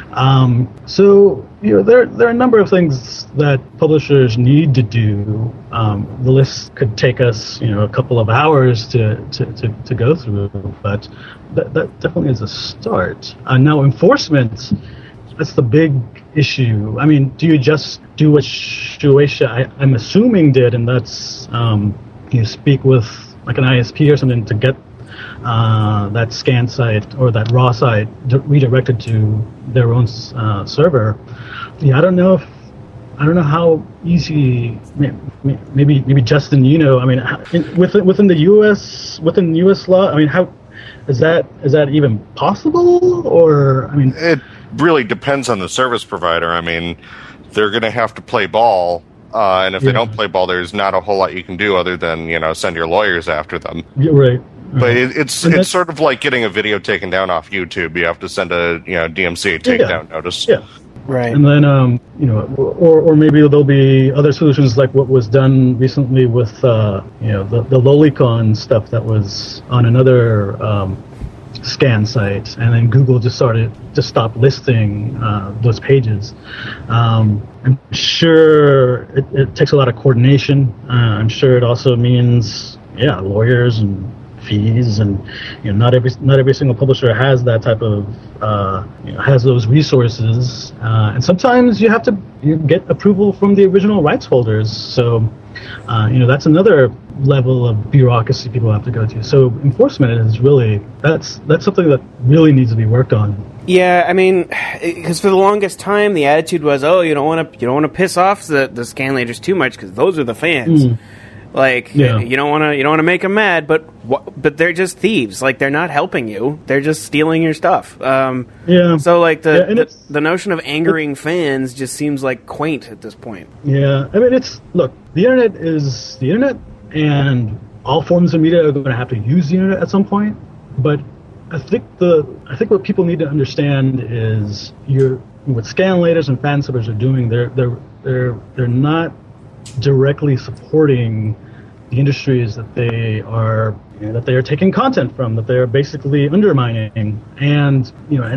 So there are a number of things that publishers need to do. The list could take us a couple of hours to go through, but that definitely is a start. Now enforcement, that's the big issue. I mean, do you just do what Shueisha, I'm assuming, did, and that's speak with like an ISP or something to get that scan site or that raw site redirected to their own server? Yeah, I don't know how easy. Maybe Justin, I mean, within the U.S. law, I mean, how is that even possible? Or I mean, it really depends on the service provider. I mean, they're going to have to play ball. And if they don't play ball, there's not a whole lot you can do other than send your lawyers after them. Yeah, right. But it's sort of like getting a video taken down off YouTube. You have to send a DMCA takedown notice. Yeah, right. And then or maybe there'll be other solutions like what was done recently with the Lolicon stuff that was on another scan site, and then Google just stopped listing those pages. I'm sure it takes a lot of coordination. I'm sure it also means lawyers and fees, and not every single publisher has that type of has those resources, and sometimes you have to get approval from the original rights holders. So that's another level of bureaucracy people have to go to. So enforcement is really that's something that really needs to be worked on. Yeah, I mean, because for the longest time the attitude was, you don't want to piss off the scanlators too much because those are the fans. Like, you don't want to make them mad, but they're just thieves. Like, they're not helping you; they're just stealing your stuff. So, like the notion of angering fans just seems like quaint at this point. Yeah, I mean, the internet is the internet, and all forms of media are going to have to use the internet at some point. But I think what people need to understand is what scanlators and fan subbers are doing. They're not directly supporting the industries that they are taking content from, that they are basically undermining, and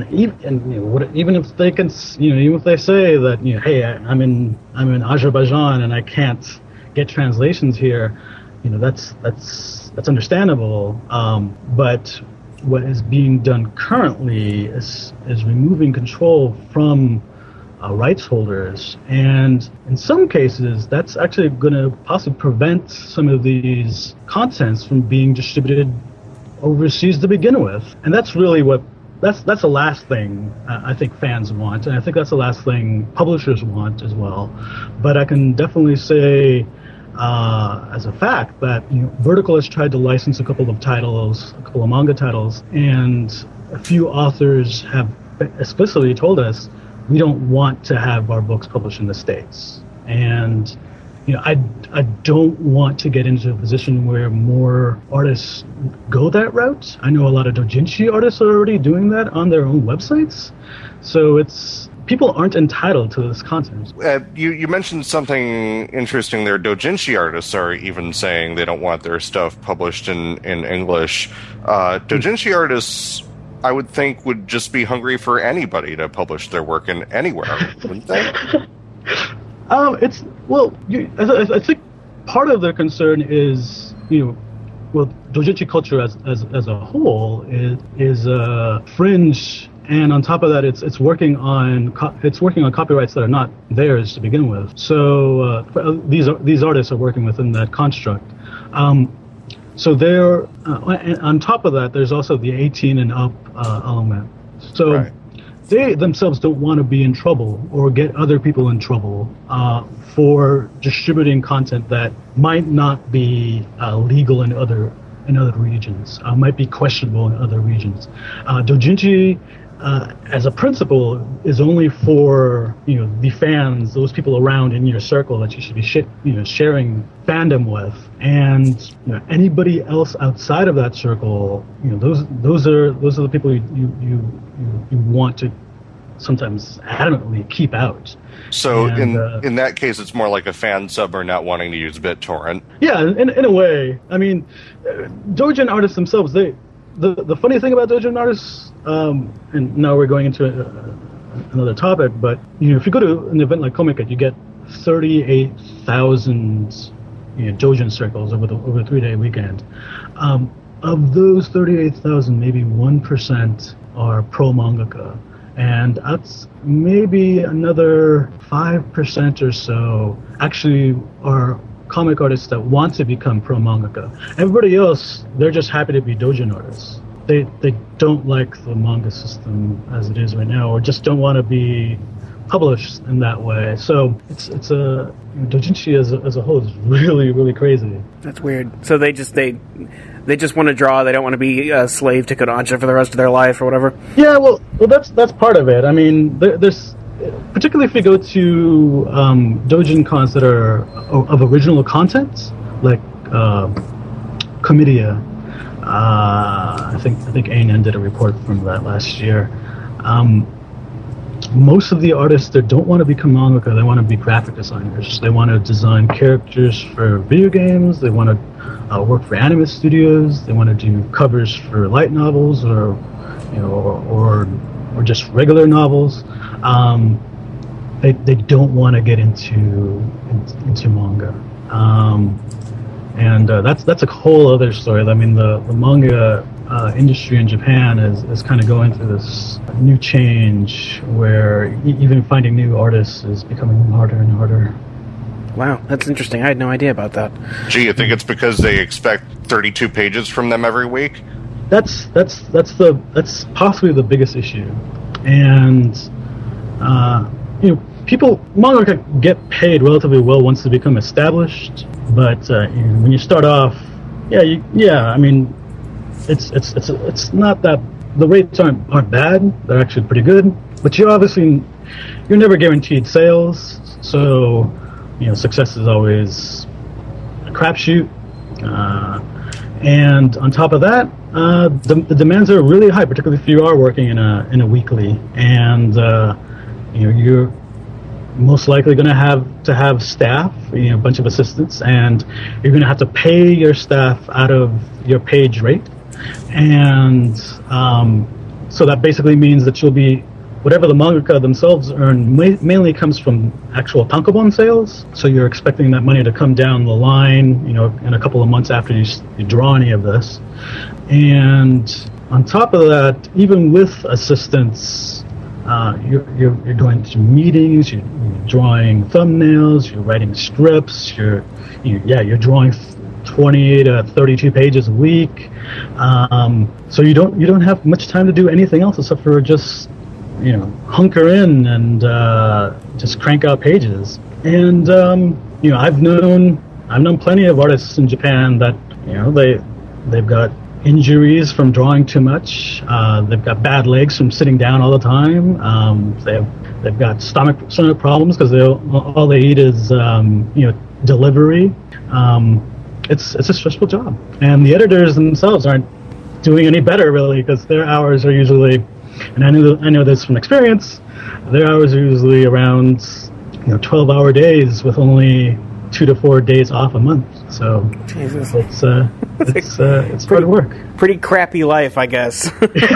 even if they can, even if they say that hey, I'm in Azerbaijan and I can't get translations here, that's understandable. But what is being done currently is removing control from rights holders. And in some cases, that's actually going to possibly prevent some of these contents from being distributed overseas to begin with. And that's really that's the last thing I think fans want, and I think that's the last thing publishers want as well. But I can definitely say, as a fact, that Vertical has tried to license a couple of manga titles, and a few authors have explicitly told us we don't want to have our books published in the States. And I don't want to get into a position where more artists go that route. I know a lot of doujinshi artists are already doing that on their own websites. So people aren't entitled to this content. You mentioned something interesting there. Doujinshi artists are even saying they don't want their stuff published in English. Doujinshi artists, I would think, would just be hungry for anybody to publish their work in anywhere, wouldn't they? I think part of their concern is, doujinshi culture as a whole is fringe, and on top of that, it's working on copyrights that are not theirs to begin with. So these artists are working within that construct. So they're on top of that, there's also the 18 and up element. So. Right. They themselves don't want to be in trouble or get other people in trouble for distributing content that might not be legal in other regions, might be questionable in other regions. Doujinshi, as a principle, is only for the fans, those people around in your circle that you should be sharing fandom with, and anybody else outside of that circle, those are the people you want to sometimes adamantly keep out. So in that case, it's more like a fan sub or not wanting to use BitTorrent. Yeah, in a way. I mean, doujin artists themselves, the funny thing about doujin artists, and now we're going into another topic, but if you go to an event like Comiket, you get 38,000 doujin circles over the 3-day weekend. Of those 38,000, maybe 1% are pro mangaka, and that's maybe another 5% or so actually are comic artists that want to become pro mangaka. Everybody else, they're just happy to be doujin artists. They don't like the manga system as it is right now, or just don't want to be published in that way. So it's doujinshi as a whole is really, really crazy. That's weird. So they just want to draw. They don't want to be a slave to Kodansha for the rest of their life or whatever. Yeah, well, that's part of it. I mean, there's particularly if you go to doujin cons that are of original content, like Comedia. I think ANN did a report from that last year. Most of the artists that don't want to become mangaka, they want to be graphic designers. They want to design characters for video games. They want to work for anime studios. They want to do covers for light novels or just regular novels. They don't want to get into manga. And that's a whole other story. I mean, the manga industry in Japan is kind of going through this new change where even finding new artists is becoming harder and harder. Wow, that's interesting. I had no idea about that. Gee, you think it's because they expect 32 pages from them every week? That's possibly the biggest issue. And manga get paid relatively well once they become established, but when you start off, I mean, it's not that the rates aren't bad. They're actually pretty good, but you're never guaranteed sales, so success is always a crapshoot. And on top of that, the demands are really high, particularly if you are working in a weekly, and you're most likely going to have staff, a bunch of assistants, and you're going to have to pay your staff out of your page rate. And so that basically means that you'll be, whatever the mangaka themselves earn mainly comes from actual tankobon sales. So you're expecting that money to come down the line, in a couple of months after you draw any of this. And on top of that, even with assistance, you're going to meetings, you're drawing thumbnails, you're writing strips, you're drawing 20 to 32 pages a week. So you don't have much time to do anything else except for just hunker in and just crank out pages. And I've known plenty of artists in Japan that they've got injuries from drawing too much. They've got bad legs from sitting down all the time. They've got stomach problems because all they eat is delivery. It's a stressful job, and the editors themselves aren't doing any better really, because their hours are usually, and I know this from experience, their hours are usually around 12-hour days with only 2 to 4 days off a month. So Jesus. it's hard work. Pretty crappy life, I guess.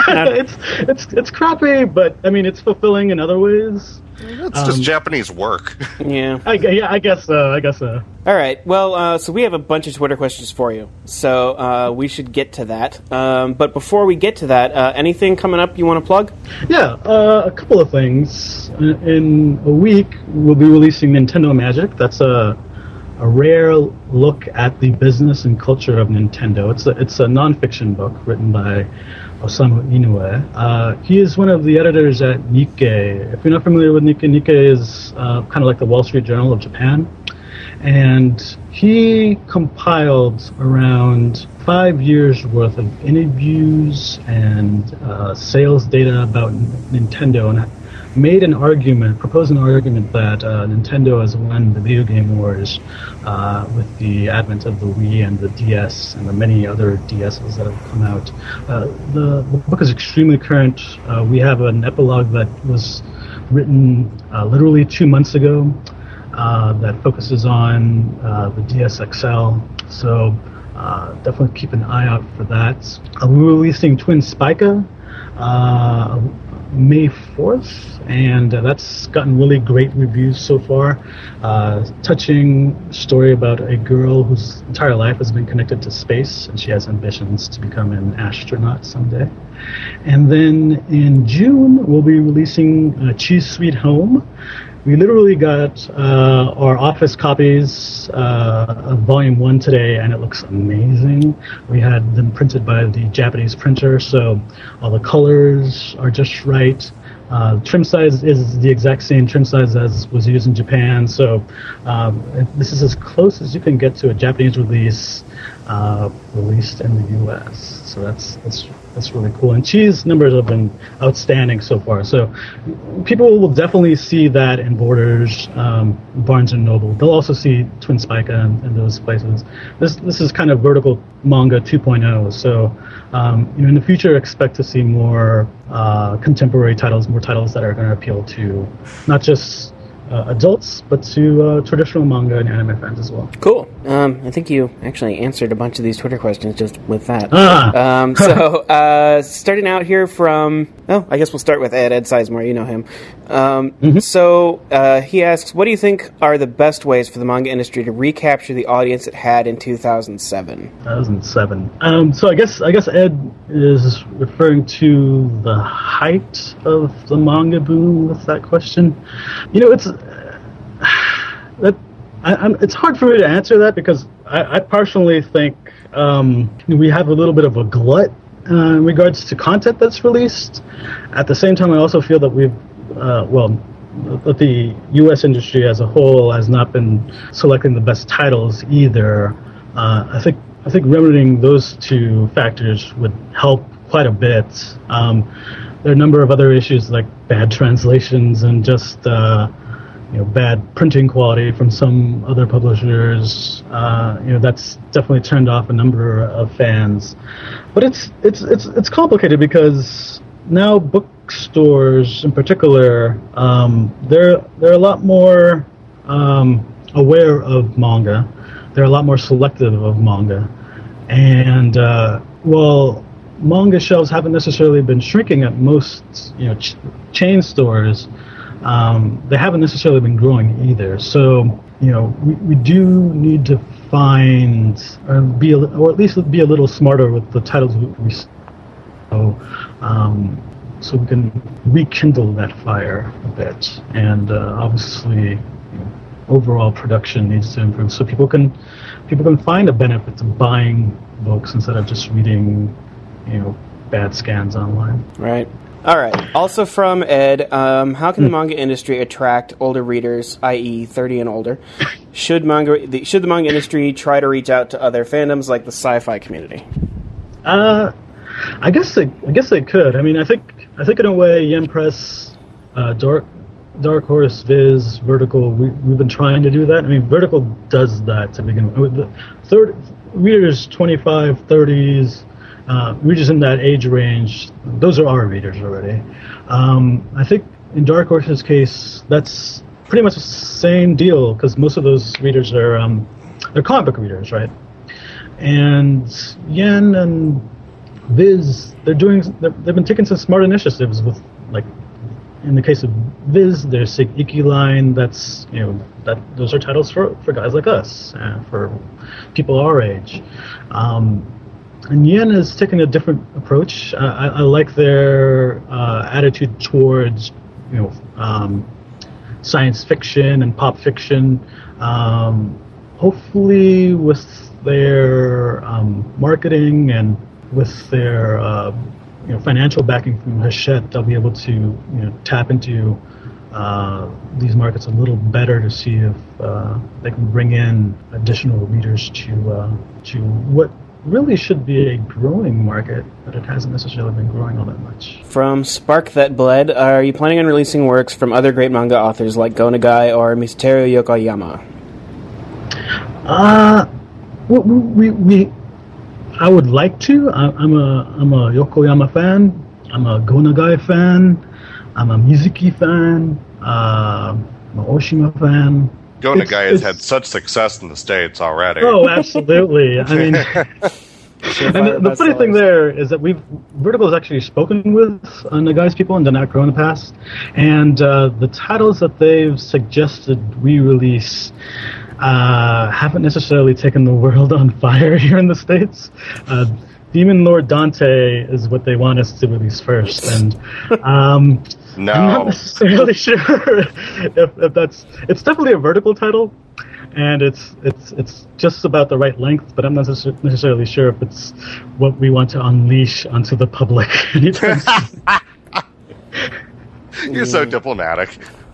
It's crappy, but I mean it's fulfilling in other ways. It's just Japanese work. Yeah. I guess so. All right. Well, so we have a bunch of Twitter questions for you. So we should get to that. But before we get to that, anything coming up you want to plug? Yeah, a couple of things. In a week, we'll be releasing Nintendo Magic. That's a rare look at the business and culture of Nintendo. It's a nonfiction book written by Osamu Inoue. He is one of the editors at Nikkei. If you're not familiar with Nikkei, Nikkei is kind of like the Wall Street Journal of Japan. And he compiled around 5 years worth of interviews and sales data about Nintendo, and proposed an argument that Nintendo has won the video game wars with the advent of the Wii and the DS and the many other DSs that have come out. The book is extremely current. We have an epilogue that was written literally 2 months ago that focuses on the DS XL. So definitely keep an eye out for that. We're releasing Twin Spica May 4th, and that's gotten really great reviews so far. Touching story about a girl whose entire life has been connected to space, and she has ambitions to become an astronaut someday. And then in June, we'll be releasing Cheese Sweet Home. We literally got our office copies of Volume 1 today, and it looks amazing. We had them printed by the Japanese printer, so all the colors are just right. Trim size is the exact same trim size as was used in Japan, so this is as close as you can get to a Japanese release released in the U.S. So that's really cool. And cheese numbers have been outstanding so far. So people will definitely see that in Borders, Barnes & Noble. They'll also see Twin Spica in those places. This is kind of vertical manga 2.0. So in the future, expect to see more contemporary titles, more titles that are going to appeal to not just adults, but to traditional manga and anime fans as well. Cool. I think you actually answered a bunch of these Twitter questions just with that. So, starting out here from... Oh, I guess we'll start with Ed Sizemore. You know him. So, he asks, what do you think are the best ways for the manga industry to recapture the audience it had in 2007? 2007. So I guess Ed is referring to the height of the manga boom with that question. It's hard for me to answer that because I personally think we have a little bit of a glut in regards to content that's released. At the same time, I also feel that that the U.S. industry as a whole has not been selecting the best titles either. I think remedying those two factors would help quite a bit. There are a number of other issues like bad translations and just bad printing quality from some other publishers. That's definitely turned off a number of fans. But it's complicated because now bookstores in particular, they're a lot more aware of manga. They're a lot more selective of manga. And while manga shelves haven't necessarily been shrinking at most chain stores, they haven't necessarily been growing either. So, we do need to find, or at least be a little smarter with the titles we so we can rekindle that fire a bit. And obviously, overall production needs to improve so people can find a benefit to buying books instead of just reading, bad scans online. Right. All right. Also from Ed, how can the manga industry attract older readers, i.e., 30 and older? Should the manga industry try to reach out to other fandoms like the sci-fi community? I guess they could. I mean, I think in a way, Yen Press, Dark Horse, Viz, Vertical, we've been trying to do that. I mean, Vertical does that to begin with. The readers 25, 30s. Readers in that age range, those are our readers already. I think in Dark Horse's case, that's pretty much the same deal because most of those readers are they're comic book readers, right? And Yen and Viz, they've been taking some smart initiatives with, like, in the case of Viz, there's Sig Iki line. That's those are titles for guys like us, for people our age. And Yen is taking a different approach. I like their attitude towards science fiction and pop fiction. Hopefully, with their marketing and with their financial backing from Hachette, they'll be able to tap into these markets a little better to see if they can bring in additional readers to what really should be a growing market, but it hasn't necessarily been growing all that much. From Spark That Bled, are you planning on releasing works from other great manga authors like Go Nagai or Misateru Yokoyama? I would like to. I'm a Yokoyama fan. I'm a Go Nagai fan. I'm a Mizuki fan. I'm an Oshima fan. Go Nagai has had such success in the States already. Oh, absolutely. I mean, and the funny thing there is that Vertical has actually spoken with Nagai's people in Danacro in the past, and the titles that they've suggested we release haven't necessarily taken the world on fire here in the States. Demon Lord Dante is what they want us to release first, and no. I'm not necessarily sure if that's. It's definitely a Vertical title, and it's just about the right length. But I'm not necessarily sure if it's what we want to unleash onto the public. You're so diplomatic.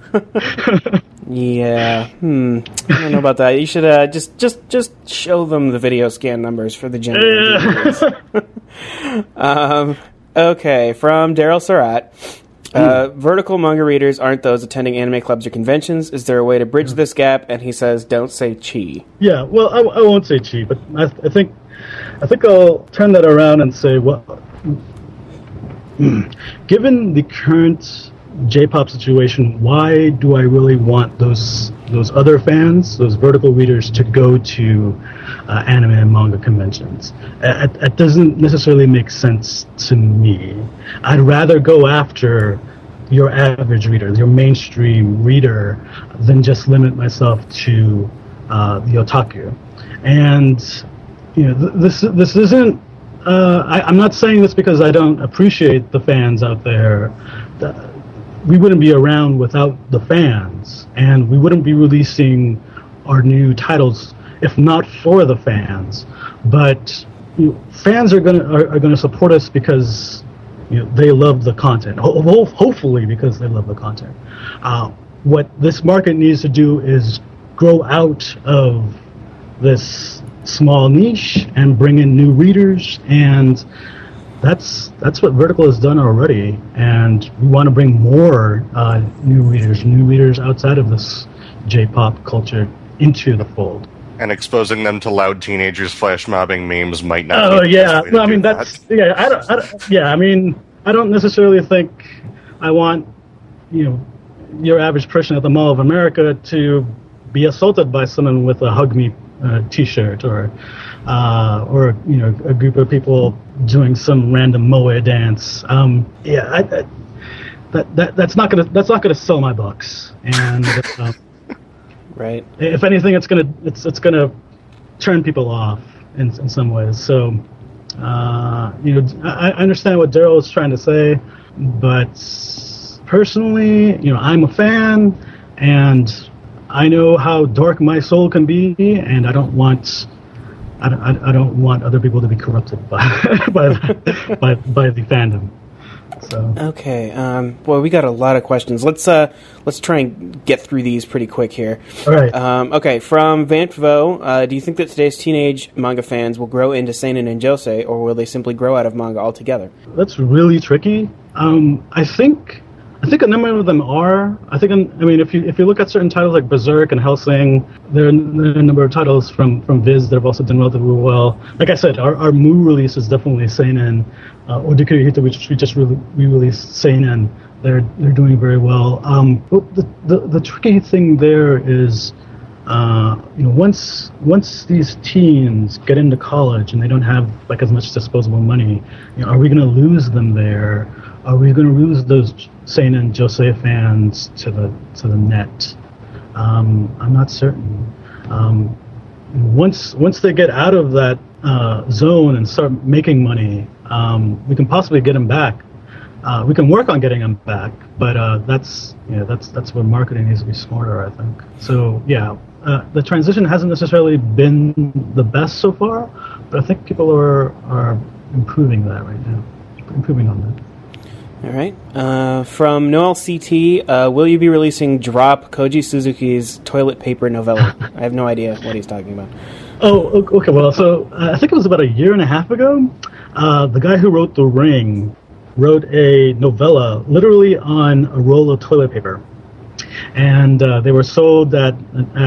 Yeah. I don't know about that. You should just show them the video scan numbers for the general. Okay, from Daryl Surratt. Vertical manga readers aren't those attending anime clubs or conventions. Is there a way to bridge this gap? And he says, don't say chi. Yeah, well, I won't say chi, but I think I'll turn that around and say, well, given the current J-pop situation, why do I really want those other fans, those Vertical readers, to go to anime and manga conventions? It doesn't necessarily make sense to me. I'd rather go after your average reader, your mainstream reader, than just limit myself to the otaku. And this isn't. I'm not saying this because I don't appreciate the fans out there. We wouldn't be around without the fans, and we wouldn't be releasing our new titles if not for the fans. But fans are gonna support us because they love the content. Hopefully, because they love the content. What this market needs to do is grow out of this small niche and bring in new readers, and that's what Vertical has done already, and we want to bring more new readers outside of this J-pop culture into the fold. And exposing them to loud teenagers flash mobbing memes might not. Oh yeah, no, I mean that's I mean, I don't necessarily think I want your average person at the Mall of America to be assaulted by someone with a Hug Me T-shirt or a group of people doing some random moe dance. That's not gonna sell my books, and right. If anything, it's gonna turn people off in some ways. So I understand what Daryl is trying to say, but personally, I'm a fan, and I know how dark my soul can be, and I don't want other people to be corrupted by by the fandom. So. Okay. Well, we got a lot of questions. Let's try and get through these pretty quick here. All right. Okay. From Vantvo, do you think that today's teenage manga fans will grow into seinen and josei, or will they simply grow out of manga altogether? That's really tricky. I think a number of them are. If you look at certain titles like Berserk and Hellsing, there are a number of titles from Viz that have also done relatively well. Like I said, our Mu release is definitely seinen. Odikuri Hito, which we just re-released seinen, they're doing very well. But the tricky thing there is, once these teens get into college and they don't have like as much disposable money, are we going to lose them there? Are we going to lose those seinen josei fans to the net? I'm not certain. Once they get out of that zone and start making money, we can possibly get them back. We can work on getting them back, but that's where marketing needs to be smarter, I think. So yeah, the transition hasn't necessarily been the best so far, but I think people are improving that right now, improving on that. All right. From Noel CT, will you be releasing Drop, Koji Suzuki's toilet paper novella? I have no idea what he's talking about. Oh, okay. Well, so I think it was about a year and a half ago. The guy who wrote The Ring wrote a novella literally on a roll of toilet paper. And they were sold at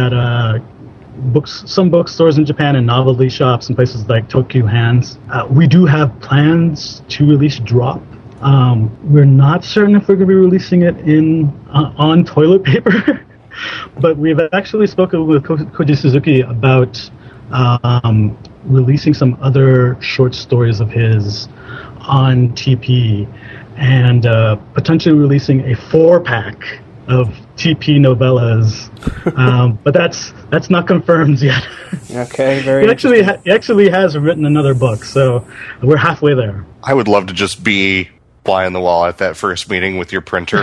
some bookstores in Japan and novelty shops and places like Tokyo Hands. We do have plans to release Drop. We're not certain if we're going to be releasing it on toilet paper, but we've actually spoken with Koji Suzuki about releasing some other short stories of his on TP, and potentially releasing a 4-pack of TP novellas, but that's not confirmed yet. Okay, very. He actually has written another book, so we're halfway there. I would love to just be fly on the wall at that first meeting with your printer.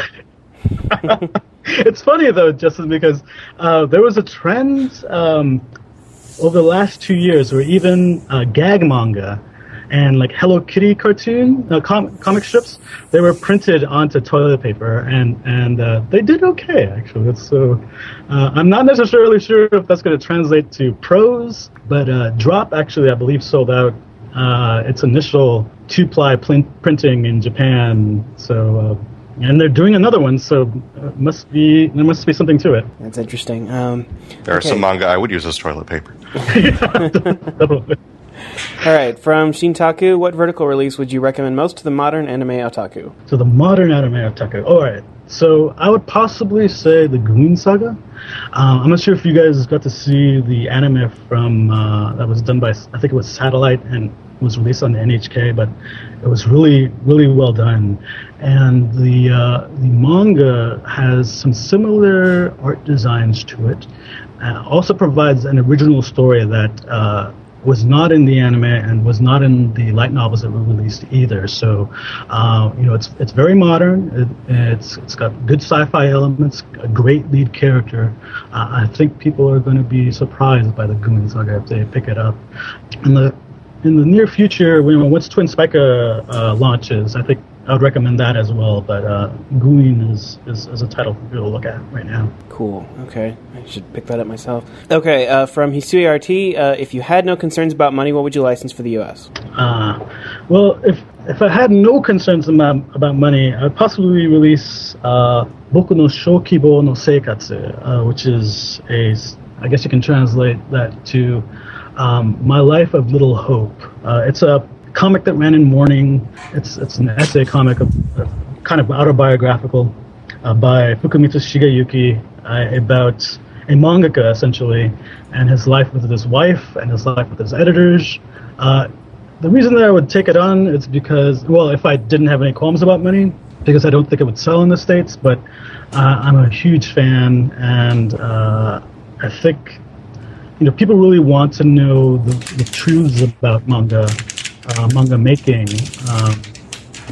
It's funny though, Justin, because there was a trend over the last 2 years where even gag manga and like Hello Kitty cartoon comic strips, they were printed onto toilet paper, and they did okay actually. So I'm not necessarily sure if that's going to translate to prose, but Drop actually I believe sold out its initial 2-ply printing in Japan. So and they're doing another one, so there must be something to it. That's interesting. There are some manga I would use as toilet paper. Definitely. All right, from Shintaku, what vertical release would you recommend most to the modern anime otaku? So the modern anime otaku. All right. So I would possibly say the Guin Saga. I'm not sure if you guys got to see the anime from that was done by, I think it was Satellite, and was released on the NHK, but it was really, really well done. And the manga has some similar art designs to it. Also provides an original story that was not in the anime and was not in the light novels that were released either. So, it's very modern. It's got good sci-fi elements, a great lead character. I think people are going to be surprised by the Guin Saga if they pick it up. In the near future, once Twin Spica launches, I think I would recommend that as well. But Guin is a title for people to look at right now. Cool. Okay. I should pick that up myself. Okay. From Hisui RT, if you had no concerns about money, what would you license for the U.S.? Well, if I had no concerns about money, I'd possibly release Boku no Shokibo no Seikatsu, which is I guess you can translate that to My Life of Little Hope. It's a comic that ran in Morning. It's an essay comic, kind of autobiographical, by Fukumitsu Shigeyuki, about a mangaka essentially, and his life with his wife and his life with his editors. The reason that I would take it on is because, well, if I didn't have any qualms about money, because I don't think it would sell in the States, but I'm a huge fan, and I think people really want to know the truths about manga making,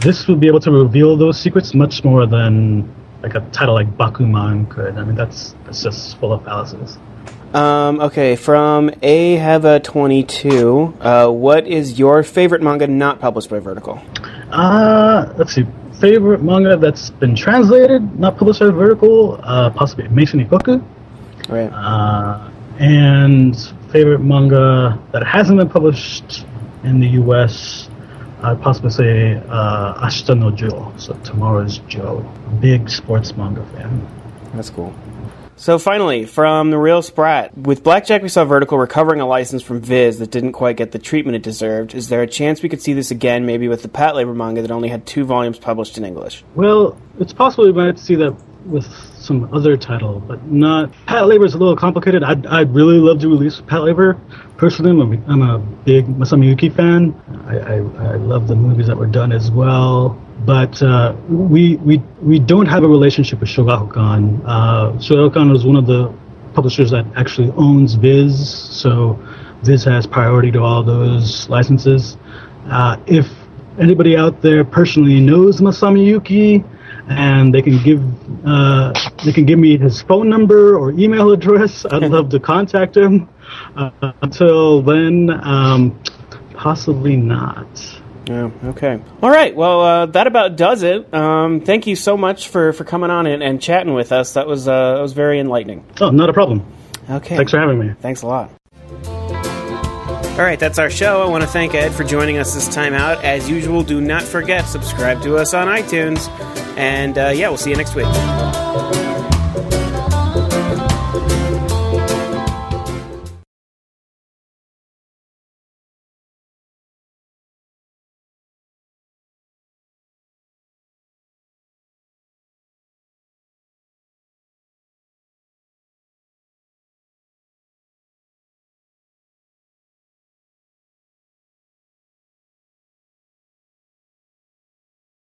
this would be able to reveal those secrets much more than like a title like Bakuman could. I mean, that's just full of fallacies. Okay, from Aheva22, what is your favorite manga not published by Vertical? Let's see. Favorite manga that's been translated, not published by Vertical, possibly Mason Ikoku. Right. And favorite manga that hasn't been published in the U.S., I'd possibly say Ashita no Joe, so Tomorrow's Joe. Big sports manga fan. That's cool. So finally, from The Real Sprat, with Blackjack we saw Vertical recovering a license from Viz that didn't quite get the treatment it deserved. Is there a chance we could see this again, maybe with the Patlabor manga that only had 2 volumes published in English? Well, it's possible we might see that with some other title, but not... Patlabor is a little complicated. I'd really love to release Patlabor. Personally, I'm a big Masami Yuki fan. I love the movies that were done as well. But we don't have a relationship with Shogakukan. Shogakukan is one of the publishers that actually owns Viz, so Viz has priority to all those licenses. If anybody out there personally knows Masami Yuki, and they can give me his phone number or email address, I'd love to contact him. Until then, possibly not. Yeah, okay. All right, well, that about does it. Thank you so much for coming on and chatting with us. That was very enlightening. Oh, not a problem. Okay. Thanks for having me. Thanks a lot. All right, that's our show. I want to thank Ed for joining us this time out. As usual, do not forget, subscribe to us on iTunes. And, we'll see you next week.